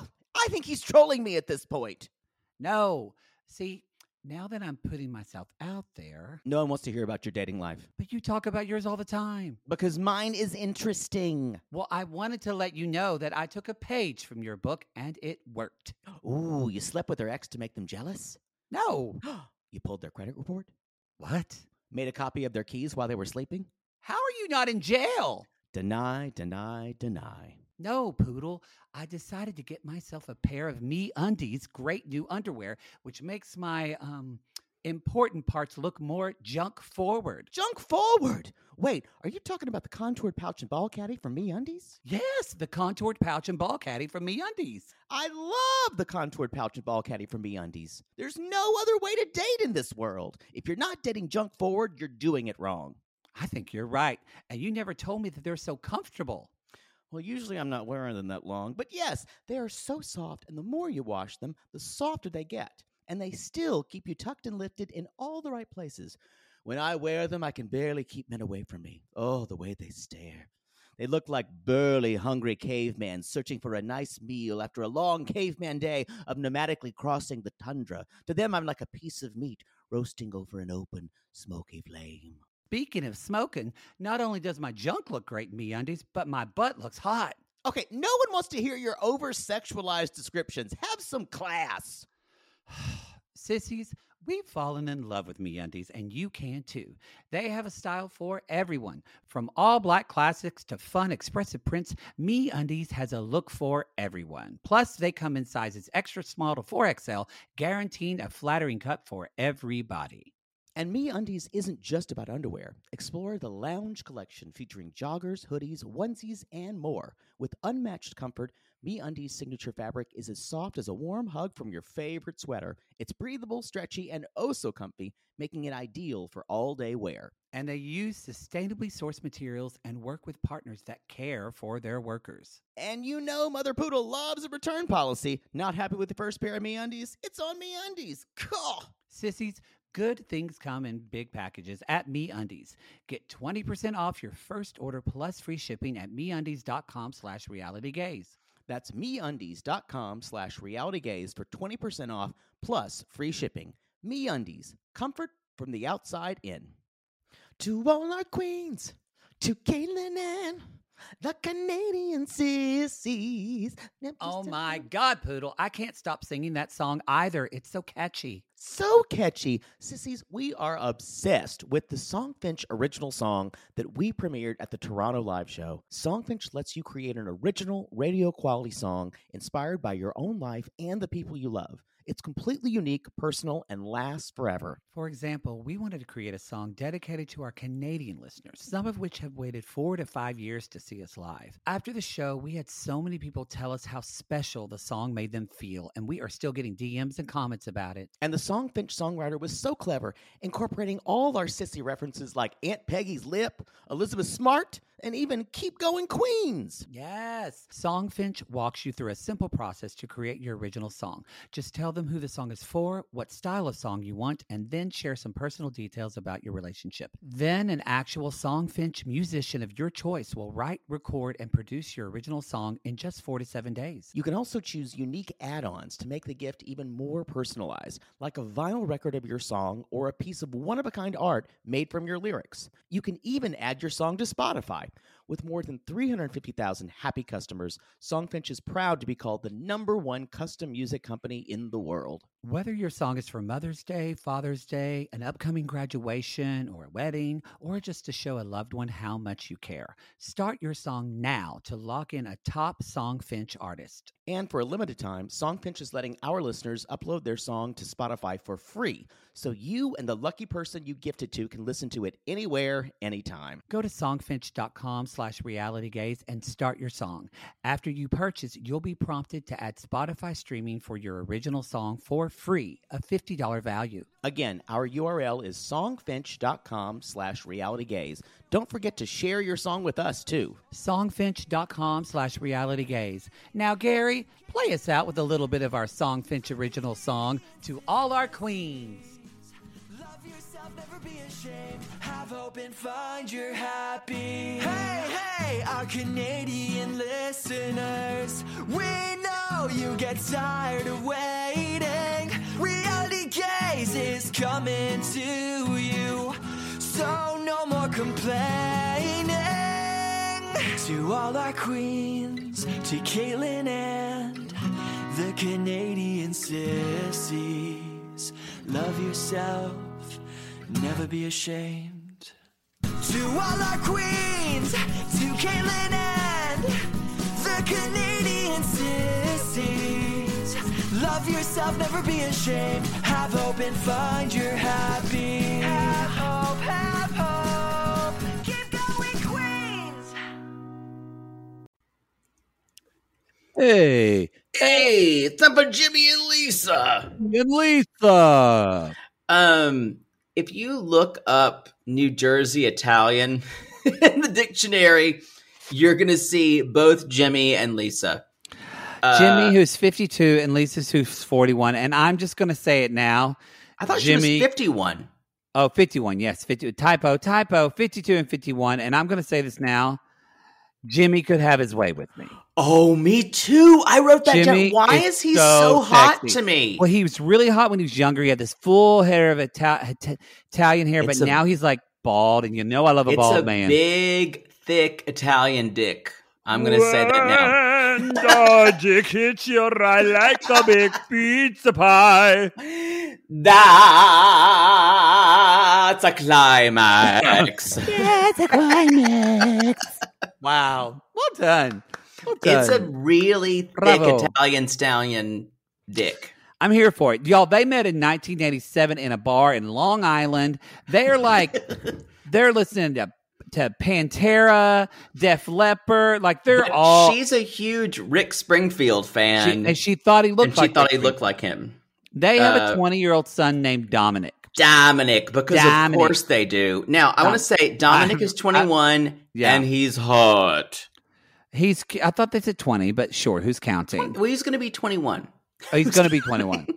I think he's trolling me at this point. No, see, now that I'm putting myself out there, No one wants to hear about your dating life. but you talk about yours all the time. Because mine is interesting. Well, I wanted to let you know that I took a page from your book and it worked. Ooh, you slept with their ex to make them jealous? No. You pulled their credit report? What? Made a copy of their keys while they were sleeping? How are you not in jail? Deny, deny, deny. No, Poodle. I decided to get myself a pair of Me Undies great new underwear, which makes my um important parts look more junk forward. Junk forward! Wait, are you talking about the contoured pouch and ball caddy from MeUndies? Yes, the contoured pouch and ball caddy from Me Undies. I love the contoured pouch and ball caddy from MeUndies. There's no other way to date in this world. If you're not dating junk forward, you're doing it wrong. I think you're right. And you never told me that they're so comfortable. Well, usually I'm not wearing them that long, but yes, they are so soft, and the more you wash them, the softer they get. And they still keep you tucked and lifted in all the right places. When I wear them, I can barely keep men away from me. Oh, the way they stare. They look like burly, hungry cavemen searching for a nice meal after a long caveman day of nomadically crossing the tundra. To them, I'm like a piece of meat, roasting over an open, smoky flame. Speaking of smoking, not only does my junk look great in MeUndies, but my butt looks hot. Okay, no one wants to hear your over-sexualized descriptions. Have some class. Sissies, we've fallen in love with MeUndies, and you can too. They have a style for everyone. From all black classics to fun, expressive prints, MeUndies has a look for everyone. Plus, they come in sizes extra small to four X L, guaranteeing a flattering cut for everybody. And MeUndies isn't just about underwear. Explore the Lounge collection featuring joggers, hoodies, onesies, and more. With unmatched comfort, MeUndies' signature fabric is as soft as a warm hug from your favorite sweater. It's breathable, stretchy, and oh so comfy, making it ideal for all-day wear. And they use sustainably sourced materials and work with partners that care for their workers. And you know Mother Poodle loves a return policy. Not happy with the first pair of MeUndies? It's on MeUndies. Cool. Sissies, good things come in big packages at MeUndies. Get twenty percent off your first order plus free shipping at MeUndies.com slash realitygaze. That's MeUndies.com slash realitygaze for twenty percent off plus free shipping. MeUndies, comfort from the outside in. To all our queens, to Caitlin and the Canadian sissies. Oh my God, Poodle, I can't stop singing that song either. It's so catchy. So catchy. Sissies, we are obsessed with the Songfinch original song that we premiered at the Toronto Live Show. Songfinch lets you create an original radio quality song inspired by your own life and the people you love. It's completely unique, personal, and lasts forever. For example, we wanted to create a song dedicated to our Canadian listeners, some of which have waited four to five years to see us live. After the show, we had so many people tell us how special the song made them feel, and we are still getting D Ms and comments about it. And the Songfinch songwriter was so clever, incorporating all our sissy references like Aunt Peggy's Lip, Elizabeth Smart, and even Keep Going Queens. Yes. Songfinch walks you through a simple process to create your original song. Just tell them who the song is for, what style of song you want, and then share some personal details about your relationship. Then an actual Songfinch musician of your choice will write, record, and produce your original song in just four to seven days. You can also choose unique add-ons to make the gift even more personalized, like a vinyl record of your song or a piece of one-of-a-kind art made from your lyrics. You can even add your song to Spotify. With more than three hundred fifty thousand happy customers, Songfinch is proud to be called the number one custom music company in the world. Whether your song is for Mother's Day, Father's Day, an upcoming graduation, or a wedding, or just to show a loved one how much you care, start your song now to lock in a top Songfinch artist. And for a limited time, Songfinch is letting our listeners upload their song to Spotify for free, so you and the lucky person you gift it to can listen to it anywhere, anytime. Go to songfinch.com slash realitygaze and start your song. After you purchase, you'll be prompted to add Spotify streaming for your original song for free, a fifty dollars value. Again, our U R L is songfinch.com slash realitygaze. Don't forget to share your song with us, too. Songfinch.com slash realitygaze. Now, Gary, play us out with a little bit of our Songfinch original song, To All Our Queens. Love yourself, never be ashamed. Have hope and find your happy. Hey, hey, our Canadian listeners. We know you get tired of waiting. Reality Gaze is coming to you. So no more complaining. To all our queens, to Caitlin and the Canadian sissies. Love yourself, never be ashamed. To all our queens, to Caitlin and the Canadian sissies. Love yourself, never be ashamed. Have hope and find your happy. Have hope, have hope. Keep going, Queens. Hey, Hey, it's up for Jimmy and Lisa. and Lisa. Um, if you look up New Jersey Italian in the dictionary, you're gonna see both Jimmy and Lisa. Uh, Jimmy, who's fifty-two, and Lisa's who's forty-one. And I'm just going to say it now. I thought Jimmy, she was fifty-one. Oh, fifty-one. Yes, fifty. Typo, typo. fifty-two and fifty-one. And I'm going to say this now. Jimmy could have his way with me. Oh, me too. I wrote that Jimmy down. Why is is he so so, hot sexy. to me? Well, he was really hot when he was younger. He had this full hair of Ita- Ita- Italian hair, It's but a- now he's like bald, and you know I love a It's bald a man. big, thick Italian dick. I'm going to say that now. When the dick hits you right like a big pizza pie. That's a climax. That's a climax. Wow. Well done. Well done. It's a really thick Bravo. Italian stallion dick. I'm here for it. Y'all, they met in nineteen eighty-seven in a bar in Long Island. They're like, they're listening to, to Pantera, Def Leppard. Like, they're But all. She's a huge Rick Springfield She, fan. and she thought he looked and she like thought he Rick looked like him. They have uh, a twenty-year-old son named Dominic. Dominic, because Dominic. of course they do. Now, I Dom- want to say Dominic I- is twenty-one yeah. and he's hot. He's. I thought they said twenty, but sure, who's counting? Well, he's going to be twenty-one. Oh, he's going to be twenty-one.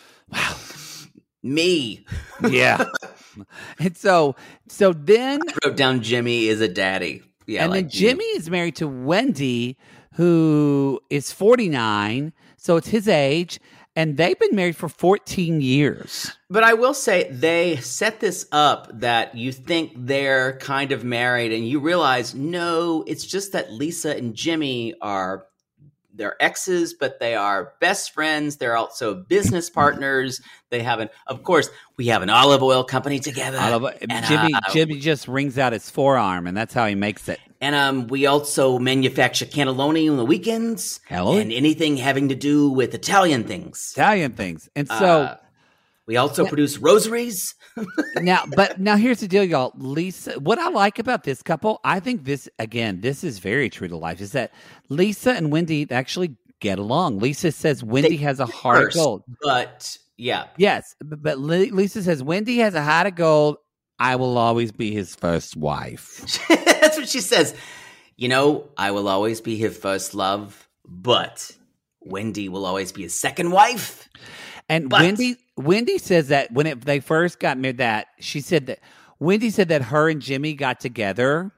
Me. Yeah. And so, so then, I wrote down Jimmy is a daddy. Yeah, and like then Jimmy is married to Wendy, who is forty-nine. So it's his age. And they've been married for fourteen years. But I will say they set this up that you think they're kind of married and you realize, no, it's just that Lisa and Jimmy are they're exes, but they are best friends. They're also business partners. They have an, of course, we have an olive oil company together. Olive, and, Jimmy, uh, Jimmy just wrings out his forearm, and that's how he makes it. And um, we also manufacture cannelloni on the weekends. Hello? And anything having to do with Italian things. Italian things. And so Uh, we also produce rosaries. now, but now here's the deal, y'all. Lisa, what I like about this couple, I think this, again, this is very true to life, is that Lisa and Wendy actually get along. Lisa says Wendy They has a heart first, of gold. But yeah. Yes, but, but Li- Lisa says Wendy has a heart of gold. I will always be his first wife. That's what she says. You know, I will always be his first love, but Wendy will always be his second wife. And But- Wendy Wendy says that when it, they first got married, that she said that Wendy said that her and Jimmy got together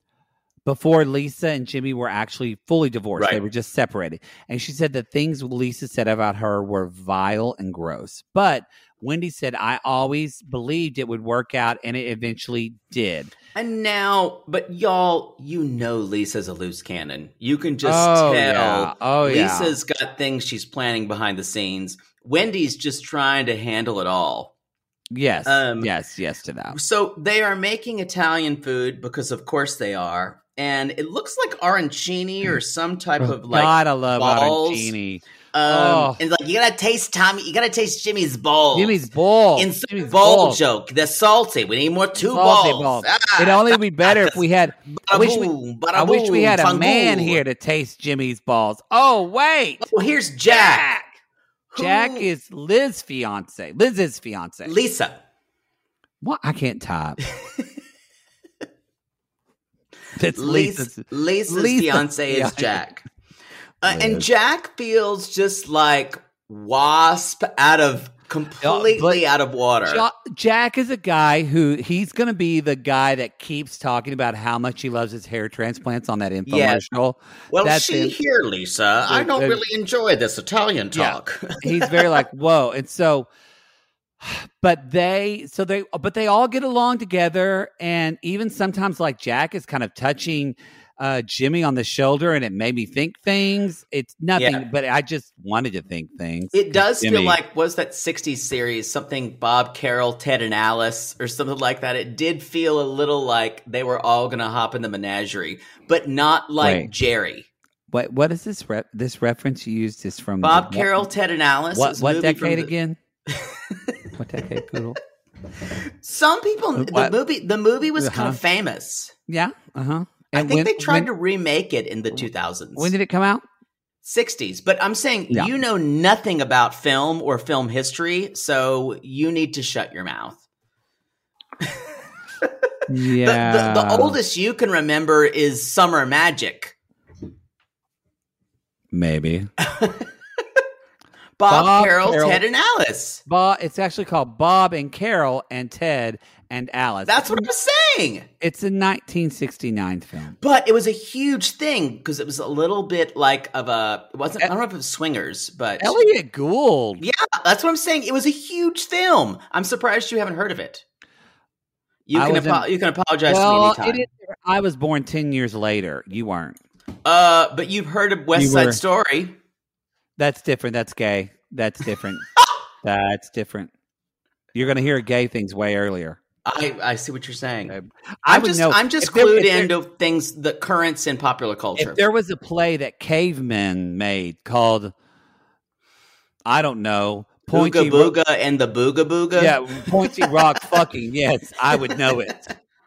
before Lisa and Jimmy were actually fully divorced. Right. They were just separated. And she said that things Lisa said about her were vile and gross. But Wendy said, I always believed it would work out, and it eventually did. And now, but y'all, you know Lisa's a loose cannon. You can just Oh, tell yeah. Oh, yeah. Lisa's got things she's planning behind the scenes. Wendy's just trying to handle it all. Yes, Um, yes, yes to that. So they are making Italian food because, of course, they are. And it looks like arancini or some type of like God, I love balls. arancini. Um, Oh. And like you gotta taste Tommy, you gotta taste Jimmy's balls. Jimmy's balls. Insert Jimmy's bowl balls. joke. They're salty. We need more two Salty balls. balls. Ah, It'd only be better if we had. I wish we, bada-boom, I wish we had a bada-boom, man fangoo. here to taste Jimmy's balls. Oh wait, Well, here's Jack. Jack Who- is Liz's fiance. Liz's fiance. Lisa. What? I can't type. It's Lisa, Lisa's. Lisa's Lisa. fiance is Yeah. Jack. Uh, and Jack feels just like wasp out of completely out of water. Ja- Jack is a guy who he's going to be the guy that keeps talking about how much he loves his hair transplants on that infomercial. well, That's see it. here, Lisa. I don't Uh, really enjoy this Italian Yeah. talk. He's very like, whoa. And so, but they, so they, but they all get along together. And even sometimes like Jack is kind of touching uh, Jimmy on the shoulder, and it made me think things. It's nothing, Yeah. but I just wanted to think things. It does Jimmy. feel like, was that sixties series, something Bob Carroll, Ted and Alice, or something like that. It did feel a little like they were all going to hop in the menagerie, but not like Right. Jerry. What, what is this? Re- this reference you used is from Bob the- Carroll, Ted and Alice. What, is a what movie from decade the- again? What decade, Poodle? Some people, What? the movie, the movie was kind Uh-huh. of famous. Yeah. Uh huh. I think they tried to remake it in the two thousands. When did it come out? sixties. But I'm saying Yeah. you know nothing about film or film history, so you need to shut your mouth. Yeah. The, the, the oldest you can remember is Summer Magic. Maybe. Bob, Bob, Carol, Carol. Ted, and Alice. Bob, it's actually called Bob and Carol and Ted and Alice. That's what I was saying. It's a nineteen sixty-nine film. But it was a huge thing because it was a little bit like of a. It wasn't. I don't know if it was Swingers, but Elliot Gould. yeah, that's what I'm saying. It was a huge film. I'm surprised you haven't heard of it. You I can was in- apo- you can apologize Well, to me anytime. it is, I was born ten years later. You weren't. Uh, but you've heard of West You Side were. Story. That's different. That's gay. That's different. That's different. You're going to hear gay things way earlier. I, I see what you're saying. I I'm would just know- I'm just if there- clued if there- into things, the currents in popular culture. If there was a play that cavemen made called, I don't know, Pointy Booga Ro- Booga and the Booga Booga. Yeah, Pointy Rock fucking. Yes, I would know it.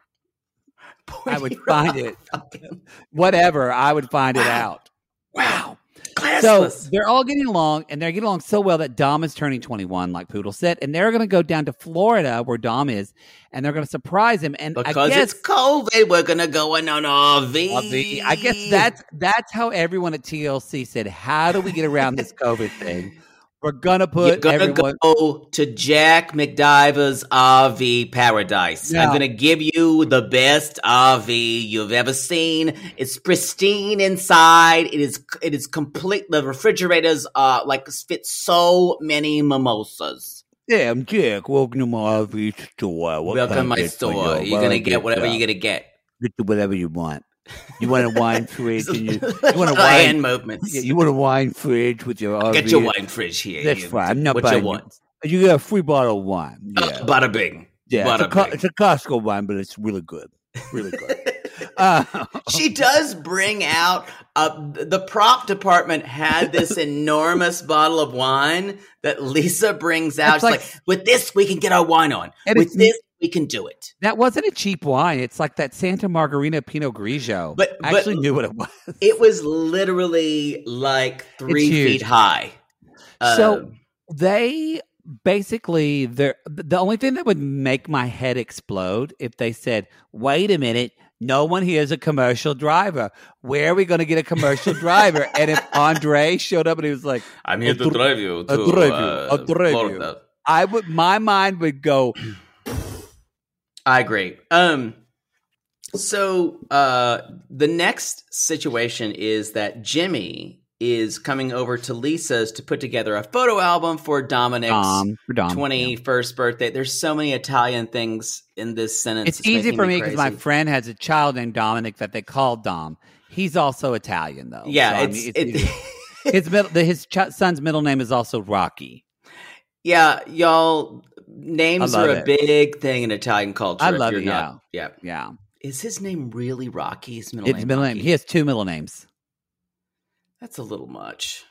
I would find it. Whatever, I would find it out. Wow. So Classless. they're all getting along, and they're getting along so well that Dom is turning twenty-one, like Poodle said, and they're going to go down to Florida where Dom is, and they're going to surprise him. And because I guess, it's COVID, we're gonna go in an R V. I guess that's that's how everyone at T L C said, "How do we get around this COVID thing? We're gonna You're put gonna everyone." go to Jack McDiver's R V paradise. Yeah. I'm gonna give you the best R V you've ever seen. It's pristine inside. It is. It is complete. The refrigerators uh like fit so many mimosas. Yeah, I'm Jack. Welcome to my R V store. What Welcome to can I my get for store. you? You're What gonna I get whatever uh, you're gonna get. Get to whatever you want. You want a wine fridge? And you, you want a hand wine? movements. Yeah, you want a wine fridge with your R V? Get your wine fridge here. That's You- fine. I'm not what buying you want. You get a free bottle of wine. Yeah, Uh, bada bing. yeah. It's a, Bada Co- bing. it's a Costco wine, but it's really good. Really good. uh, She does bring out uh, the prop department had this enormous bottle of wine that Lisa brings out. It's She's like- like, with this, we can get our wine on. And With it's- this, we can do it. that wasn't a cheap wine. It's like that Santa Margarita Pinot Grigio. But- I but- actually knew what it was. It was literally like three It's huge. feet high. So Um, they basically they're the only thing that would make my head explode if they said, "Wait a minute, no one here is a commercial driver. Where are we going to get a commercial driver?" And if Andre showed up and he was like, I'm here to drive you "I'll drive you, I'll drive you," I would, my mind would go, I agree. Um, so uh, the next situation is that Jimmy is coming over to Lisa's to put together a photo album for Dominic's Dom, for Dom. yeah. twenty-first birthday. There's so many Italian things in this sentence. It's easy making for me because my crazy. friend has a child named Dominic that they call Dom. He's also Italian, though. Yeah, So, I it's, mean, it, easy. his middle, the, his ch- son's middle name is also Rocky. yeah, y'all. Names I love are a it. big thing in Italian culture. I if love you're it, not- yeah. Yeah, Is his name really Rocky? His middle his name. middle Rocky? name. He has two middle names. That's a little much.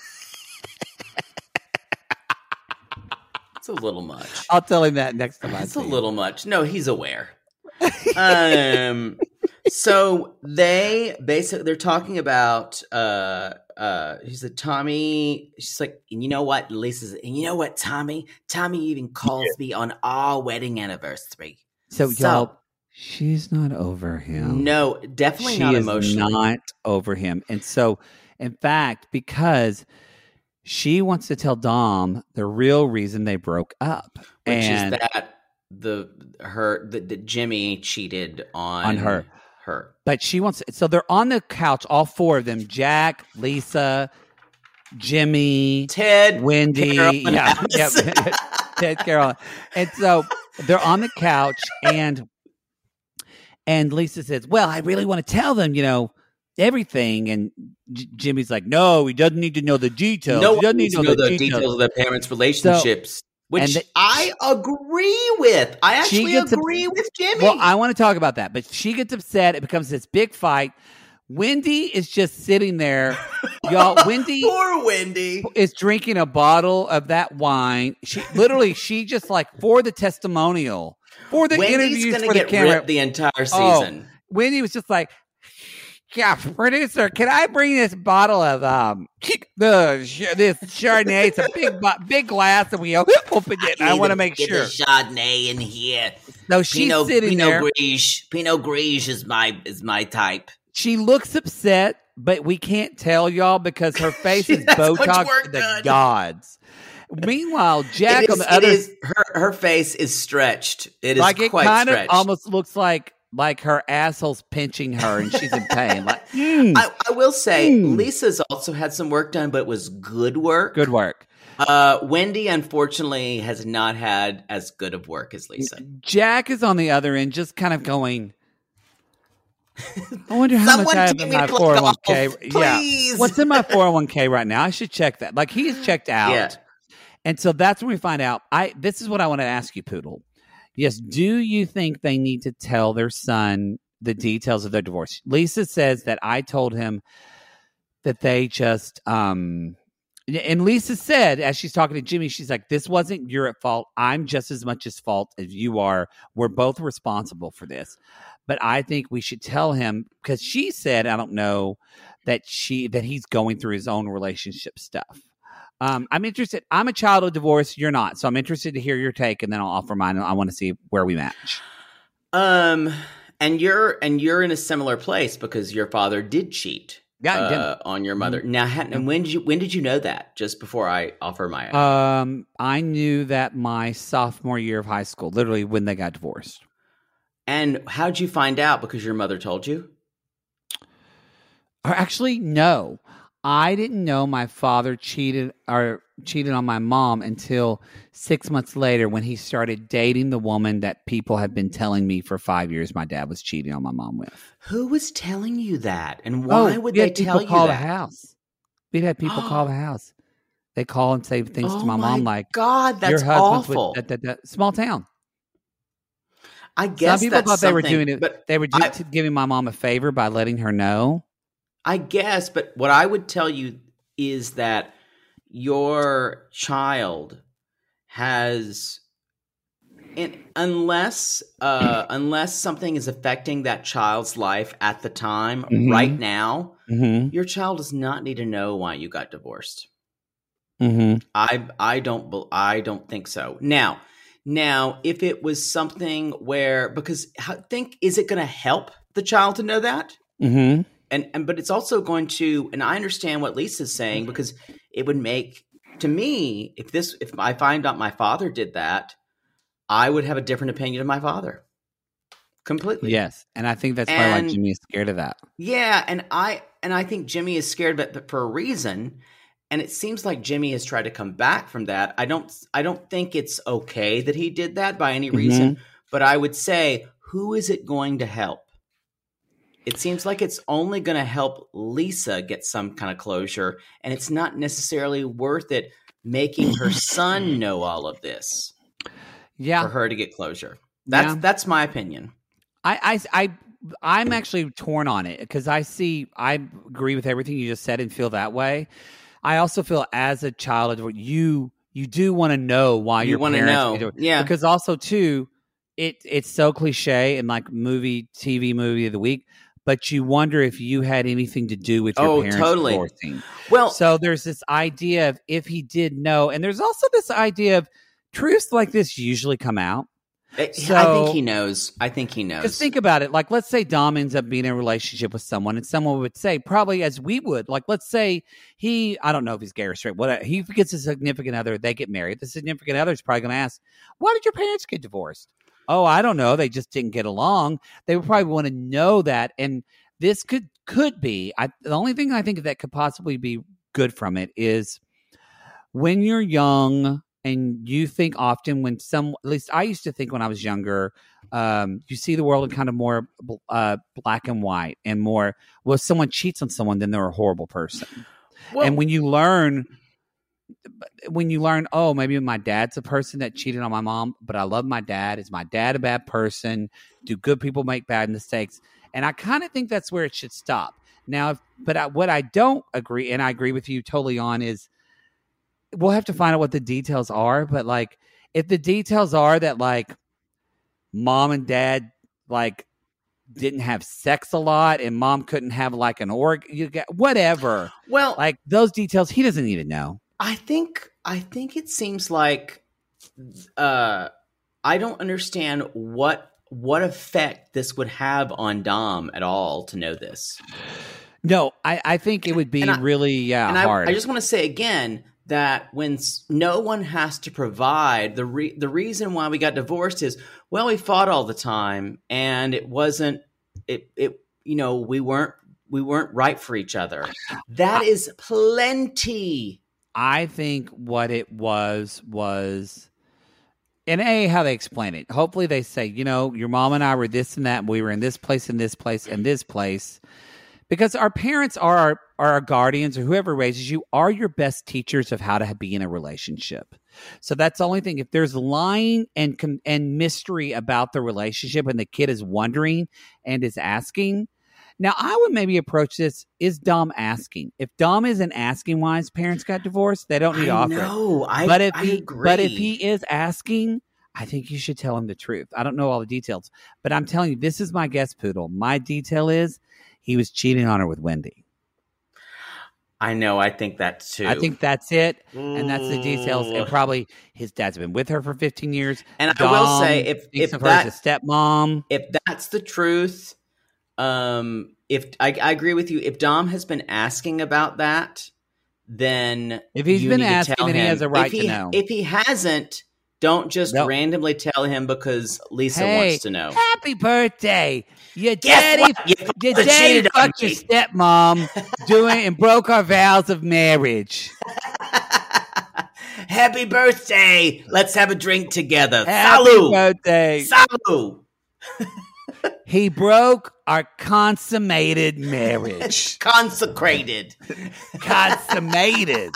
It's a little much. I'll tell him that next time I It's see a him. little much. No, he's aware. um, so they basically they're talking about uh uh he said Tommy. She's like, and you know what, Lisa's, and you know what, Tommy, Tommy even calls me on our wedding anniversary. So, So- y'all, she's not over him. No, definitely she not is emotionally. not over him. And so, in fact, because she wants to tell Dom the real reason they broke up, Which and is that the her the, the Jimmy cheated on On her. her. but she wants. So they're on the couch, all four of them: Jack, Lisa, Jimmy, Ted, Wendy, Carol, and yeah, Alice. yeah, Ted, Carol, and so they're on the couch, and and Lisa says, "Well, I really want to tell them, you know, everything." And J- Jimmy's like, "No, he doesn't need to know the details. No he one doesn't need needs to know, the details." of their parents' relationships, which and the- I agree with. I She actually gets a- agree with Jimmy. Well, I want to talk about that, but she gets upset. It becomes this big fight. Wendy is just sitting there, y'all. Wendy Poor Wendy. is drinking a bottle of that wine. She literally, she just like for the testimonial, for the Wendy's interviews gonna for the get camera. ripped the entire Oh, season. Wendy was just like, "Yeah, producer, can I bring this bottle of um the this Chardonnay? It's a big bo- big glass, and we opened it. And I want to make Get sure." the Chardonnay in here. No, she's Pinot, sitting Pinot there. Grigio. Pinot Grigio is my is my type. She looks upset but we can't tell y'all because her face is has much Botox work to the done. gods. Meanwhile, Jack It on is, the other, it is, her her face is stretched. It is like it quite kind stretched. of almost looks like like her asshole's pinching her and she's in pain. Like, mm, I, I will say, Mm. Lisa's also had some work done, but it was good work. good work. Uh, Wendy, unfortunately, has not had as good of work as Lisa. Jack is on the other end, just kind of going. I wonder how Someone much I have take in me my to four oh one k. golf, Yeah, please. what's in my four oh one k right now? I should check that. Like he is checked out, Yeah. and so that's when we find out. I this is what I want to ask you, Poodle. Yes, do you think they need to tell their son the details of their divorce? Lisa says that I told him that they just um. And Lisa said, as she's talking to Jimmy, she's like, this wasn't your at fault. I'm just as much as fault as you are. We're both responsible for this. But I think we should tell him, because she said, I don't know, that she that he's going through his own relationship stuff. Um, I'm interested. I'm a child of divorce. You're not. So I'm interested to hear your take, and then I'll offer mine. I want to see where we match. Um, and you're and you're in a similar place because your father did cheat. Yeah, he did. uh, on your mother. Now, ha- and when did you when did you know that? Just before I offer my Um, I knew that my sophomore year of high school, literally when they got divorced. and how'd you find out? Because your mother told you. Or actually, no. I didn't know my father cheated or cheated on my mom until six months later when he started dating the woman that people had been telling me for five years my dad was cheating on my mom with. Who was telling you that, and why would we they had people tell you call that? the house. We'd had people call the house. They call and say things Oh to my, mom like, God, that's "Your husband's awful." with that, that, that." Small town. I guess Some people that's thought they were something, doing it. but They were I- do- giving my mom a favor by letting her know. I guess, but what I would tell you is that your child has, and unless uh, unless something is affecting that child's life at the time, Mhm. right now, Mm-hmm. your child does not need to know why you got divorced. Mm-hmm. I I don't bel- I don't think so. Now, now if it was something where because how, think is it going to help the child to know that? Mm-hmm. And and but it's also going to, and I understand what Lisa's saying because it would make, to me, if this if I find out my father did that, I would have a different opinion of my father. Completely. Yes, and I think that's probably why And- Jimmy is scared of that. Yeah, and I and I think Jimmy is scared, but, but for a reason. And it seems like Jimmy has tried to come back from that. I don't I don't think it's okay that he did that by any reason, but I would say, who is it going to help? It seems like it's only going to help Lisa get some kind of closure, and it's not necessarily worth it making her son know all of this Yeah, for her to get closure. That's Yeah. that's my opinion. I, I, I, I'm actually torn on it because I see, I agree with everything you just said and feel that way. I also feel as a child, you you do want to know why You your wanna parents know. do it. Yeah. Because also too, it it's so cliche and like movie, T V movie of the week, but you wonder if you had anything to do with your Oh, parents totally. divorcing. Well, So there's this idea of if he did know, and there's also this idea of truths like this usually come out. I I so- think he knows. I think he knows. Just think about it. Like, let's say Dom ends up being in a relationship with someone, and someone would say, probably as we would, like, let's say he, I don't know if he's gay or straight, what he gets a significant other, they get married. The significant other is probably going to ask, why did your parents get divorced? Oh, I don't know. They just didn't get along. They would probably want to know that. And this could, could be, I, the only thing I think that could possibly be good from it is when you're young, and you think often when some, at least I used to think when I was younger, um, you see the world in kind of more uh, black and white and more, well, if someone cheats on someone, then they're a horrible person. Well, And when you learn, when you learn, oh, maybe my dad's a person that cheated on my mom, but I love my dad. Is my dad a bad person? Do good people make bad mistakes? And I kind of think that's where it should stop. Now, if, but I, what I don't agree, and I agree with you totally on, is we'll have to find out what the details are, but like if the details are that like mom and dad like didn't have sex a lot and mom couldn't have like an org, you get whatever. well, Like those details, he doesn't need to know. I think I think it seems like uh, I don't understand what what effect this would have on Dom at all to know this. No, I, I think it would be And I- really yeah and hard. I, I just want to say again that when s- no one has to provide, the re- the reason why we got divorced is, well, we fought all the time, and it wasn't it it you know we weren't we weren't right for each other. That is plenty. I think what it was was, and A, how they explain it. Hopefully they say, you know, your mom and I were this and that, and we were in this place and this place and this place. Because our parents are our, are our guardians, or whoever raises you are your best teachers of how to be in a relationship. So that's the only thing. If there's lying and con- and mystery about the relationship and the kid is wondering and is asking, now I would maybe approach this, is Dom asking? If Dom isn't asking why his parents got divorced, they don't need to I offer know. it. I, But if I he, agree. but if he is asking, I think you should tell him the truth. I don't know all the details, but I'm telling you, this is my guess, Poodle. My detail is he was cheating on her with Wendy. I know. I think that too. I think that's it, and that's the details. And probably his dad's been with her for fifteen years. And I will Dom say, if thinks if of that her as a stepmom, if that's the truth, um, if I, I agree with you, if Dom has been asking about that, then If he's you been need to asking, tell then he him. has a right if he, to know. If he hasn't, don't just No. randomly tell him because Lisa hey, wants to know. happy birthday! Your Guess daddy, what? You your fucking daddy cheated on fucked your me. stepmom, doing and broke our vows of marriage. Happy birthday! Let's have a drink together. Happy Salut! birthday! Salut! He broke our consummated marriage. Consecrated. Consummated.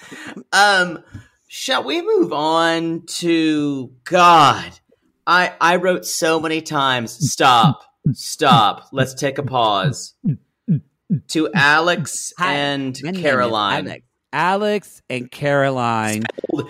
Um, shall we move on to God? I I wrote so many times. Stop, stop. Let's take a pause. To Alex Hi. and My name is Caroline. Alex. Alex and Caroline.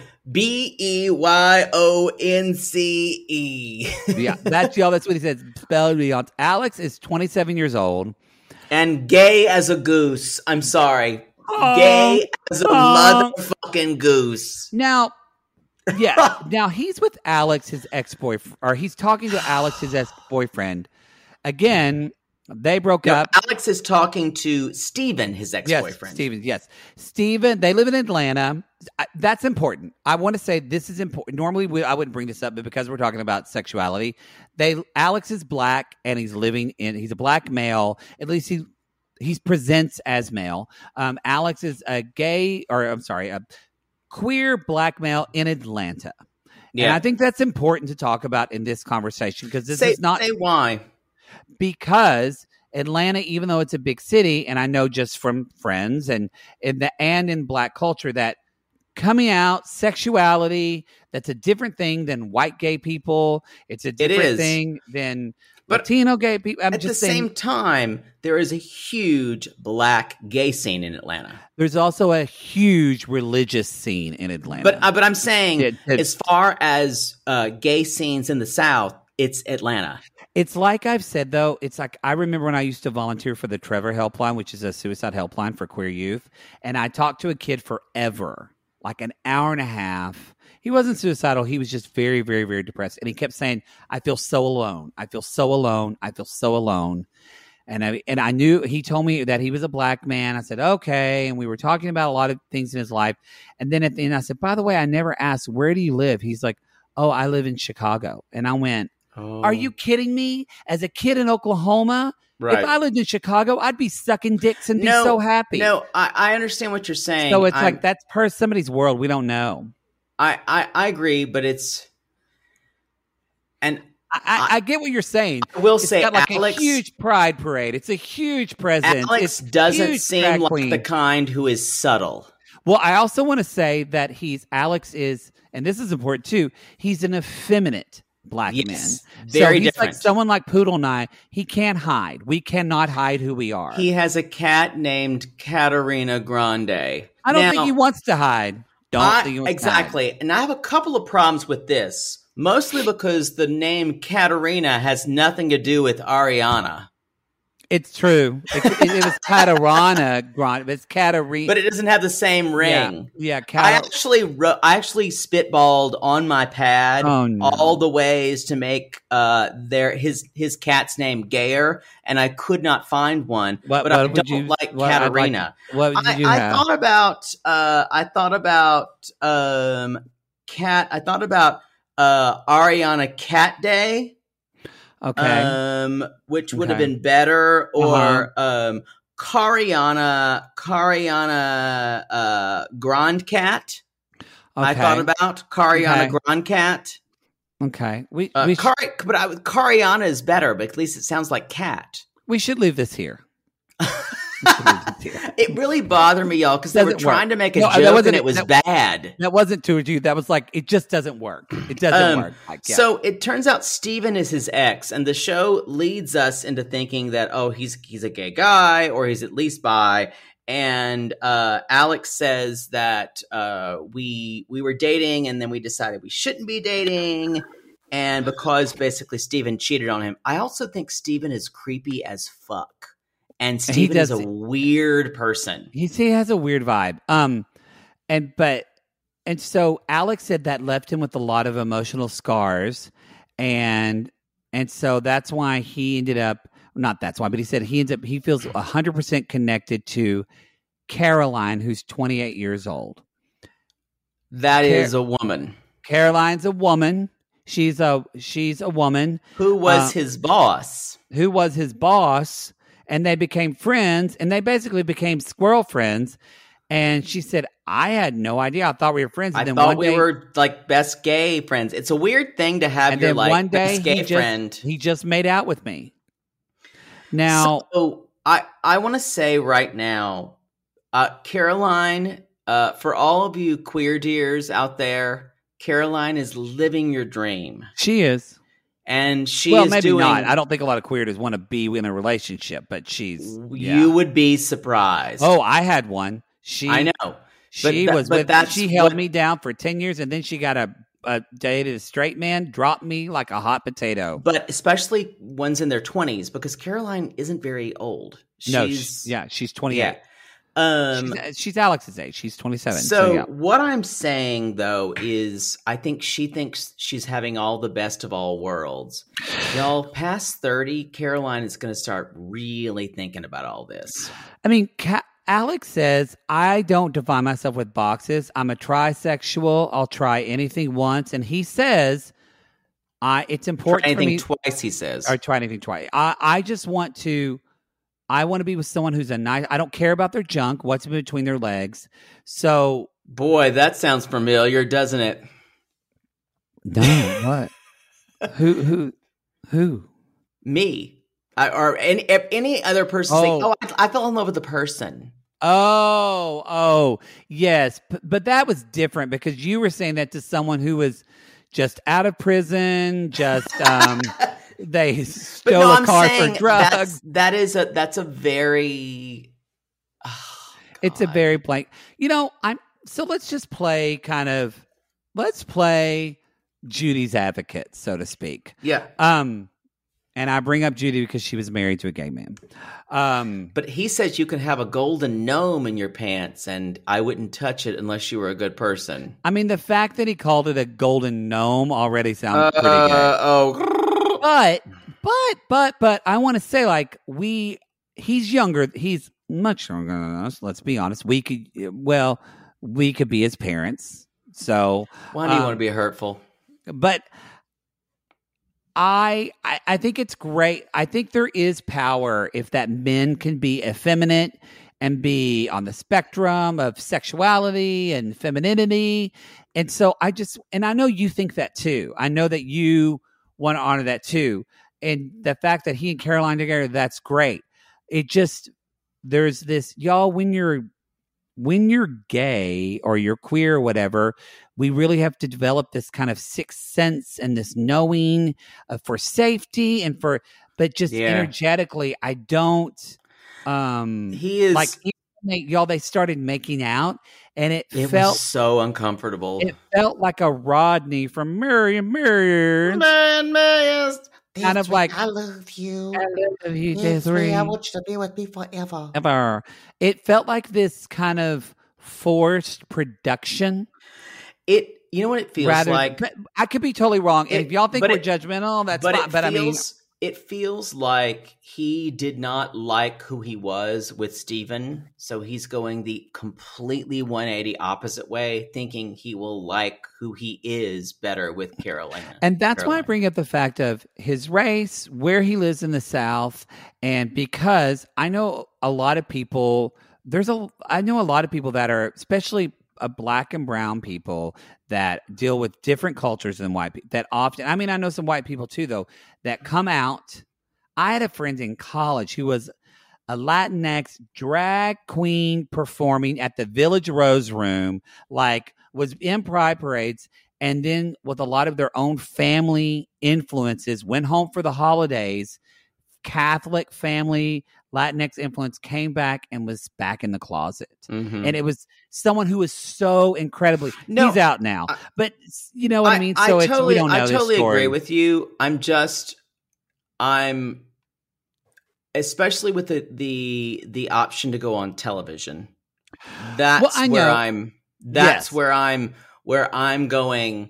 B E Y O N C E. Yeah, that's y'all. That's what he says. Spelled beyond. Alex is twenty-seven years old. And gay as a goose. I'm sorry. Oh, Gay as a oh. motherfucking goose. Now, yeah. Now he's with Alex, his ex-boyfriend, or he's talking to Alex, his ex-boyfriend. Again, they broke No, up. Alex is talking to Steven, his Yes, ex-boyfriend. Steven. Yes, Steven. They live in Atlanta. I, that's important. I want to say this is important. Normally, we, I wouldn't bring this up, but because we're talking about sexuality, they Alex is black and he's living in. He's a black male. At least he he presents as male. Um, Alex is a gay, or I'm sorry, a queer black male in Atlanta. Yeah. And I think that's important to talk about in this conversation because this say, is not say why. because Atlanta, even though it's a big city, and I know just from friends and in the and in black culture that coming out, sexuality, that's a different thing than white gay people. It's a different is. thing than But Latino gay people. I'm At the just saying, same time, there is a huge black gay scene in Atlanta. there's also a huge religious scene in Atlanta. But uh, but I'm saying, It- it- as far as uh, gay scenes in the South, it's Atlanta. It's like I've said, though, it's like I remember when I used to volunteer for the Trevor Helpline, which is a suicide helpline for queer youth. And I talked to a kid forever, like an hour and a half. He wasn't suicidal. He was just very, very, very depressed. And he kept saying, I feel so alone. I feel so alone. I feel so alone. And I, and I knew he told me that he was a black man. I said, okay. And we were talking about a lot of things in his life. And then at the end, I said, by the way, I never asked, where do you live? He's like, oh, I live in Chicago. And I went, are you kidding me? As a kid in Oklahoma, Right. if I lived in Chicago, I'd be sucking dicks and be No, so happy. No, I, I understand what you're saying. so it's I'm- like that's per somebody's world. We don't know. I, I, I agree, but it's and I, I, I get what you're saying. I will It's say, got like Alex, a huge pride parade. It's a huge presence. Alex it's doesn't huge seem drag like queen. the kind who is subtle. Well, I also want to say that he's Alex is, and this is important too. He's an effeminate black Yes, man. very so he's different. like someone like Poodle and I. He can't hide. We cannot hide who we are. He has a cat named Katarina Grande. I don't Now, think he wants to hide. Don't I- think he wants to hide. exactly. And I have a couple of problems with this, mostly because the name Katarina has nothing to do with Ariana. It's true. It, it, it was Katarina Grande. It's Katarina. But it doesn't have the same ring. Yeah, yeah Kat- I actually wrote, I actually spitballed on my pad oh, no. all the ways to make uh their his his cat's name gayer, and I could not find one. What, but what I would don't you, like what, Katarina. Like, what would I, you I have? thought about uh I thought about um cat. I thought about uh Ariana Cat Day. Okay. Um, which would okay. have been better, or uh-huh. um, Cariana, Cariana uh, Grand Cat. Okay. I thought about Cariana okay. Grand Cat. Okay, we, uh, we Cari- sh- but I, Cariana is better, but at least it sounds like cat. We should leave this here. It really bothered me, y'all, because they were trying work. to make a no, joke and it was that, bad. That wasn't to you. That was like, it just doesn't work. It doesn't um, work. Like, yeah. So it turns out Steven is his ex, and the show leads us into thinking that, oh, he's he's a gay guy, or he's at least bi. And uh, Alex says that uh, we we were dating, and then we decided we shouldn't be dating. And because basically Steven cheated on him. I also think Steven is creepy as fuck. And Steven is a weird person. He, he has a weird vibe. Um, and but and so Alex said that left him with a lot of emotional scars, and and so that's why he ended up not that's why, but he said he ends up he feels a hundred percent connected to Caroline, who's twenty-eight years old. That Car- is a woman. Caroline's a woman. She's a she's a woman who was uh, his boss. Who was his boss. And they became friends, and they basically became squirrel friends. And she said, I had no idea. I thought we were friends. And I then thought one we day, were like best gay friends. It's a weird thing to have and your then like one day best gay he just, friend. He just made out with me. Now, so I, I want to say right now, uh, Caroline, uh, for all of you queer dears out there, Caroline is living your dream. She is. And she well, is maybe doing, not. I don't think a lot of queerders want to be in a relationship, but she's. You yeah. would be surprised. Oh, I had one. She, I know. She but was that, with. But she held what, me down for ten years, and then she got a, a dated a straight man, dropped me like a hot potato. But especially ones in their twenties, because Caroline isn't very old. She's, no, she, yeah, she's twenty-eight. Yeah. Um, she's, she's Alex's age. She's twenty-seven. So, so yeah. what I'm saying though is, I think she thinks she's having all the best of all worlds. Y'all, past thirty, Caroline is going to start really thinking about all this. I mean, Ca- Alex says, "I don't define myself with boxes. I'm a trisexual. I'll try anything once." And he says, "I it's important try anything for me twice." He says, "Or try anything twice." I I just want to. I want to be with someone who's a nice. I don't care about their junk. What's in between their legs. So, boy, that sounds familiar, doesn't it? No, what? who? Who? Who? Me, I, or any any other person? Oh, saying, oh I, I fell in love with the person. Oh, oh, yes, P- but that was different because you were saying that to someone who was just out of prison, just. um They stole no, a I'm car saying for drugs. That's, that is a that's a very. Oh, it's a very blank. You know, I'm so let's just play kind of. Let's play Judy's advocate, so to speak. Yeah. Um, and I bring up Judy because she was married to a gay man. Um, but he says you can have a golden gnome in your pants, and I wouldn't touch it unless you were a good person. I mean, the fact that he called it a golden gnome already sounds uh, pretty gay. Oh. But, but, but, but I want to say, like, we, he's younger. He's much younger than us. Let's be honest. We could, well, we could be his parents. So. Why do you um, want to be hurtful? But I, I, I think it's great. I think there is power if that men can be effeminate and be on the spectrum of sexuality and femininity. And so I just, and I know you think that too. I know that you want to honor that too. And the fact that he and Caroline together, that's great. It just, there's this, y'all, when you're, when you're gay or you're queer or whatever, we really have to develop this kind of sixth sense and this knowing uh, for safety and for, but just yeah. energetically, I don't, um, he is like, they, y'all, they started making out and it, it felt was so uncomfortable. It felt like a Rodney from Marion, Marion. Man, man, kind of like I love you. I love you, Desiree, Desiree. I want you to be with me forever. Ever. It felt like this kind of forced production. It, you know what it feels rather, like? But I could be totally wrong. And It- if y'all think but we're it- judgmental, that's but fine. it But I mean, feels, it feels like he did not like who he was with Steven, so he's going the completely one eighty opposite way, thinking he will like who he is better with Carolina. and that's why I Caroline. bring up the fact of his race, where he lives in the South, and because I know a lot of people. There's a I know a lot of people that are, especially uh, black and brown people, that deal with different cultures than white people. That often, I mean, I know some white people too, though, that come out. I had a friend in college who was a Latinx drag queen performing at the Village Rose Room, like was in Pride parades, and then with a lot of their own family influences, went home for the holidays. Catholic family, Latinx influence, came back and was back in the closet. Mhm. And it was someone who was so incredibly. No, he's out now, I- but you know what I, mean. So it's totally, we don't know. I this totally story. agree with you. I'm just, I'm, especially with the the the option to go on television. That's Well, I where know. I'm. That's Yes. where I'm. Where I'm going.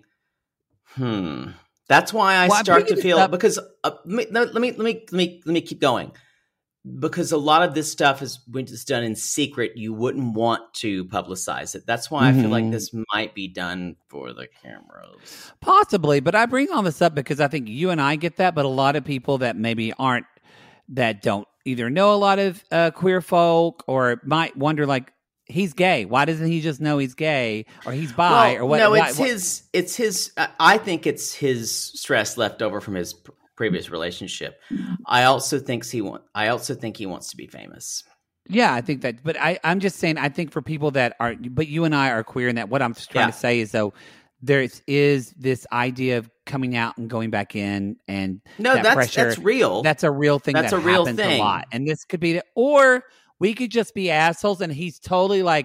Hmm. That's why I Well, I'm start to bringing this feel up- because uh, let me let me let me let me let me keep going. Because a lot of this stuff is when it's done in secret, you wouldn't want to publicize it. That's why I feel like Mhm. this might be done for the cameras. Possibly, but I bring all this up because I think you and I get that, but a lot of people that maybe aren't, that don't either know a lot of uh, queer folk or might wonder, like, he's gay. Why doesn't he just know he's gay or he's bi Well, or what? No, why- it's what- his. It's his. uh, I think it's his stress left over from his pr- previous relationship. I also thinks he want. I also think he wants to be famous. Yeah, I think that, but I, I'm just saying, I think for people that are, but you and I are queer, and that what I'm trying Yeah. to say is, though, there is this idea of coming out and going back in, and No, that that's pressure, that's real. That's a real thing. That's that a real happens thing. a lot, and this could be, the, or we could just be assholes, and he's totally like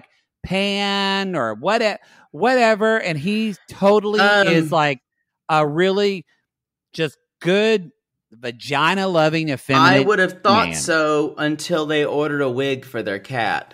pan or what, whatever, and he totally Um, is like a really just good vagina loving, effeminate. I would have thought man. so until they ordered a wig for their cat,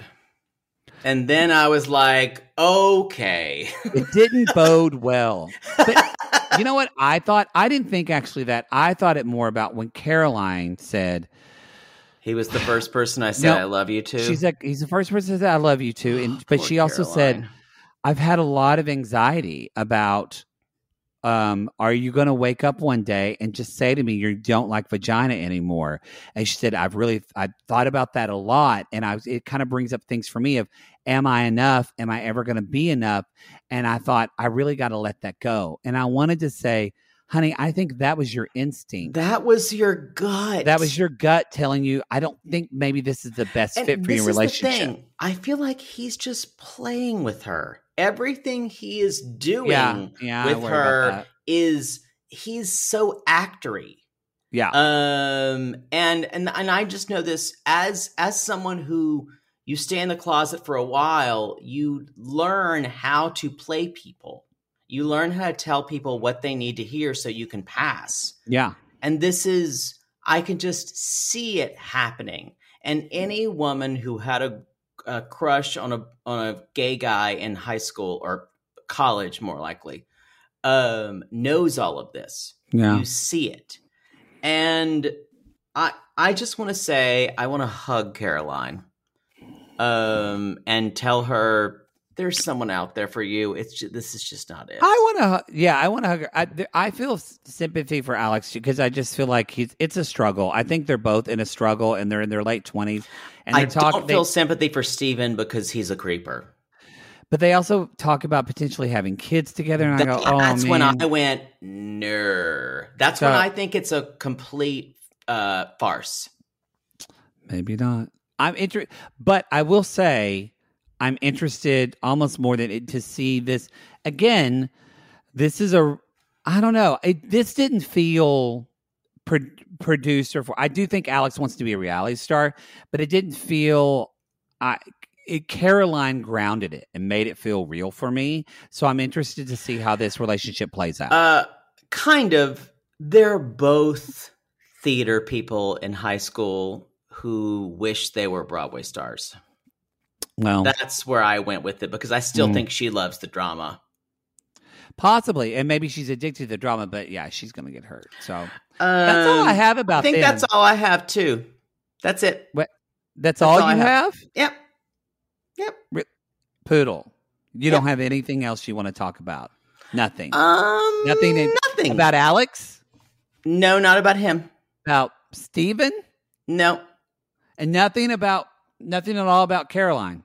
and then I was like, okay. It didn't bode well. But you know what I thought? I didn't think actually that. I thought it more about when Caroline said, He was the first person I said No, I love you to. she's like, he's the first person that said, I love you too. And but Poor she also said, Caroline. I've had a lot of anxiety about um, are you going to wake up one day and just say to me, you don't like vagina anymore? And she said, I've really, I thought about that a lot. And I was, it kind of brings up things for me of, am I enough? Am I ever going to be enough? And I thought, I really got to let that go. And I wanted to say, honey, I think that was your instinct. That was your gut. That was your gut telling you, I don't think maybe this is the best And fit for this your is the relationship. thing. I feel like he's just playing with her. Everything he is doing Yeah, yeah, I with worry about her that. is he's so actory. Yeah. Um and and and I just know this as as someone who you stay in the closet for a while, you learn how to play people. You learn how to tell people what they need to hear so you can pass. yeah. And this is, I can just see it happening. And any woman who had a, a crush on a on a gay guy in high school or college, more likely, um, knows all of this. Yeah. You see it. And I I just want to say, I want to hug Caroline um, and tell her, there's someone out there for you. It's just, this is just not it. I want to, yeah, I want to hug her. I, th- I feel s- sympathy for Alex because I just feel like he's. It's a struggle. I think they're both in a struggle, and they're in their late twenties. And I they're talking, don't feel sympathy for Steven because he's a creeper. but they also talk about potentially having kids together. And I go, oh That's man, when I went, no. That's So- when I think it's a complete uh, farce. maybe not. I'm interested, but I will say I'm interested almost more than it, to see this again. This is a, I don't know. It, this didn't feel pro- produced or for. I do think Alex wants to be a reality star, but it didn't feel. I it, Caroline grounded it and made it feel real for me. So I'm interested to see how this relationship plays out. Uh, kind of. They're both theater people in high school who wish they were Broadway stars. Well, That's where I went with it because I still Mm. think she loves the drama. possibly, and maybe she's addicted to the drama, but yeah, she's going to get hurt. So Um, that's all I have about I think them. that's all I have too. That's it. That's, That's all, all I you have. have? Yep. Yep. Poodle. You Yeah. don't have anything else you want to talk about? Nothing. Um, Nothing in- Nothing about Alex? No, not about him. About Steven? No. And nothing about, nothing at all about Caroline.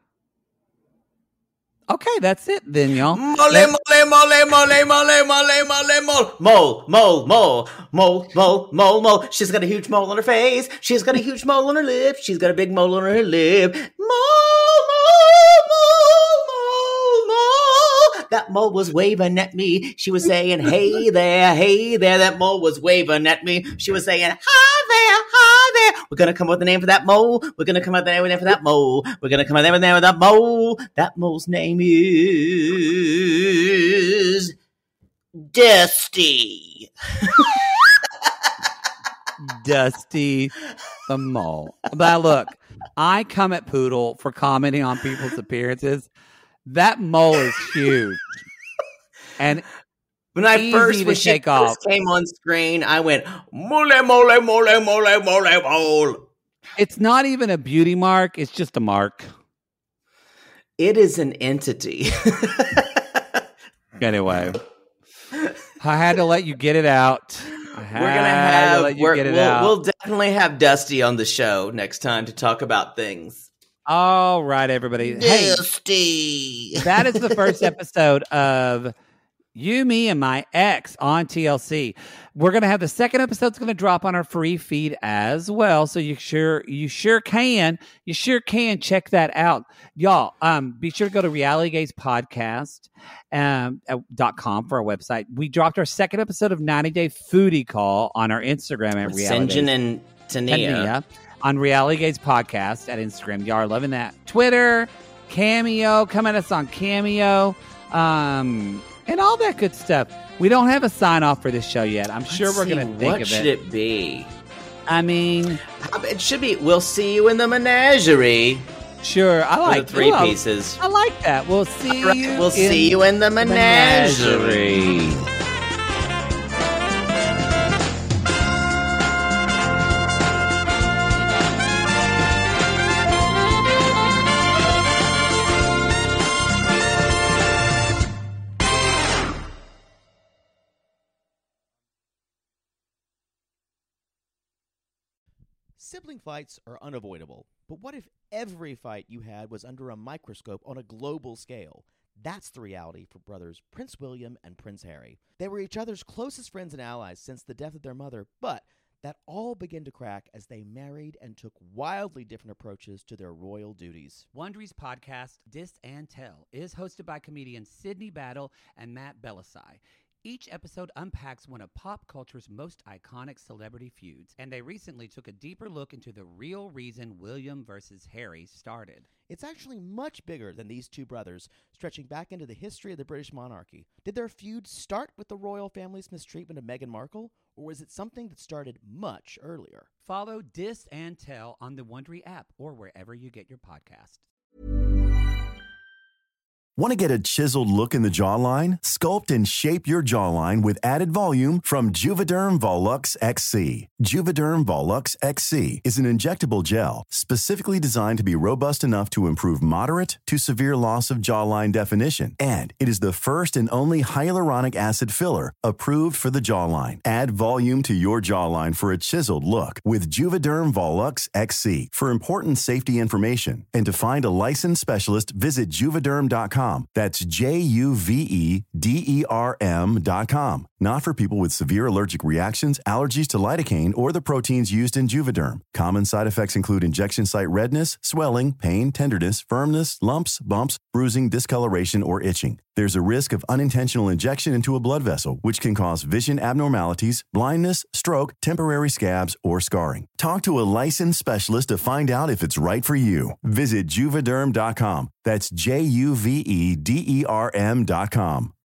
Okay, that's it then, y'all. Mole, Let- mole, mole, mole, mole, mole, mole, mole, mole, mole, mole, mole, mole, mole, mole. She's got a huge mole on her face. She's got a huge mole on her lip. She's got a big mole on her lip. Mole, mole, mole, mole, mole. That mole was waving at me. She was saying, hey there, hey there. That mole was waving at me. She was saying, hi there, hi there. We're going to come up with the name for that mole. We're going to come up with the name for that mole. We're going to come up with the name for that mole. That mole's name is Dusty. Dusty the Mole. But look, I come at Poodle for commenting on people's appearances. That mole is huge. And When I easy first, to when she shake off. first came on screen, I went, mole, mole, mole, mole, mole, mole. it's not even a beauty mark. It's just a mark. It is an entity. Anyway, I had to let you get it out. I had We're gonna to have, let you we're, get it we'll, out. we'll definitely have Dusty on the show next time to talk about things. All right, everybody. Hey, Dusty. that is the first episode of You, Me, and My Ex on T L C. We're gonna have the second episode's gonna drop on our free feed as well. So you sure you sure can you sure can check that out, y'all. Um, be sure to go to Reality Gaze Podcast um dot com for our website. We dropped our second episode of ninety Day Foodie Call on our Instagram at Reality Sinjin Gaze. and Tania. Tania on Reality Gaze Podcast at Instagram. Y'all are loving that. Twitter, Cameo, come at us on Cameo, um, and all that good stuff. We don't have a sign off for this show yet. I'm sure Let's we're see, going to think what of should it. it be? I mean, It should be, we'll see you in the menagerie. sure. I For like the three ooh, I- pieces. I like that. We'll see Right, you. we'll in see you in the menagerie. Sibling fights are unavoidable, but what if every fight you had was under a microscope on a global scale? That's the reality for brothers Prince William and Prince Harry. They were each other's closest friends and allies since the death of their mother, but that all began to crack as they married and took wildly different approaches to their royal duties. Wondery's podcast, Dis and Tell, is hosted by comedians Sydney Battle and Matt Belisai. Each episode unpacks one of pop culture's most iconic celebrity feuds, and they recently took a deeper look into the real reason William versus Harry started. It's actually much bigger than these two brothers, stretching back into the history of the British monarchy. Did their feud start with the royal family's mistreatment of Meghan Markle, or was it something that started much earlier? Follow Dis and Tell on the Wondery app or wherever you get your podcasts. Want to get a chiseled look in the jawline? Sculpt and shape your jawline with added volume from Juvederm Volux X C. Juvederm Volux X C is an injectable gel specifically designed to be robust enough to improve moderate to severe loss of jawline definition. And it is the first and only hyaluronic acid filler approved for the jawline. Add volume to your jawline for a chiseled look with Juvederm Volux X C. For important safety information and to find a licensed specialist, visit juvederm dot com. That's J U V E D E R M dot com. Not for people with severe allergic reactions, allergies to lidocaine, or the proteins used in Juvederm. Common side effects include injection site redness, swelling, pain, tenderness, firmness, lumps, bumps, bruising, discoloration, or itching. There's a risk of unintentional injection into a blood vessel, which can cause vision abnormalities, blindness, stroke, temporary scabs, or scarring. Talk to a licensed specialist to find out if it's right for you. Visit juvederm dot com. That's J U V E D E R M dot com.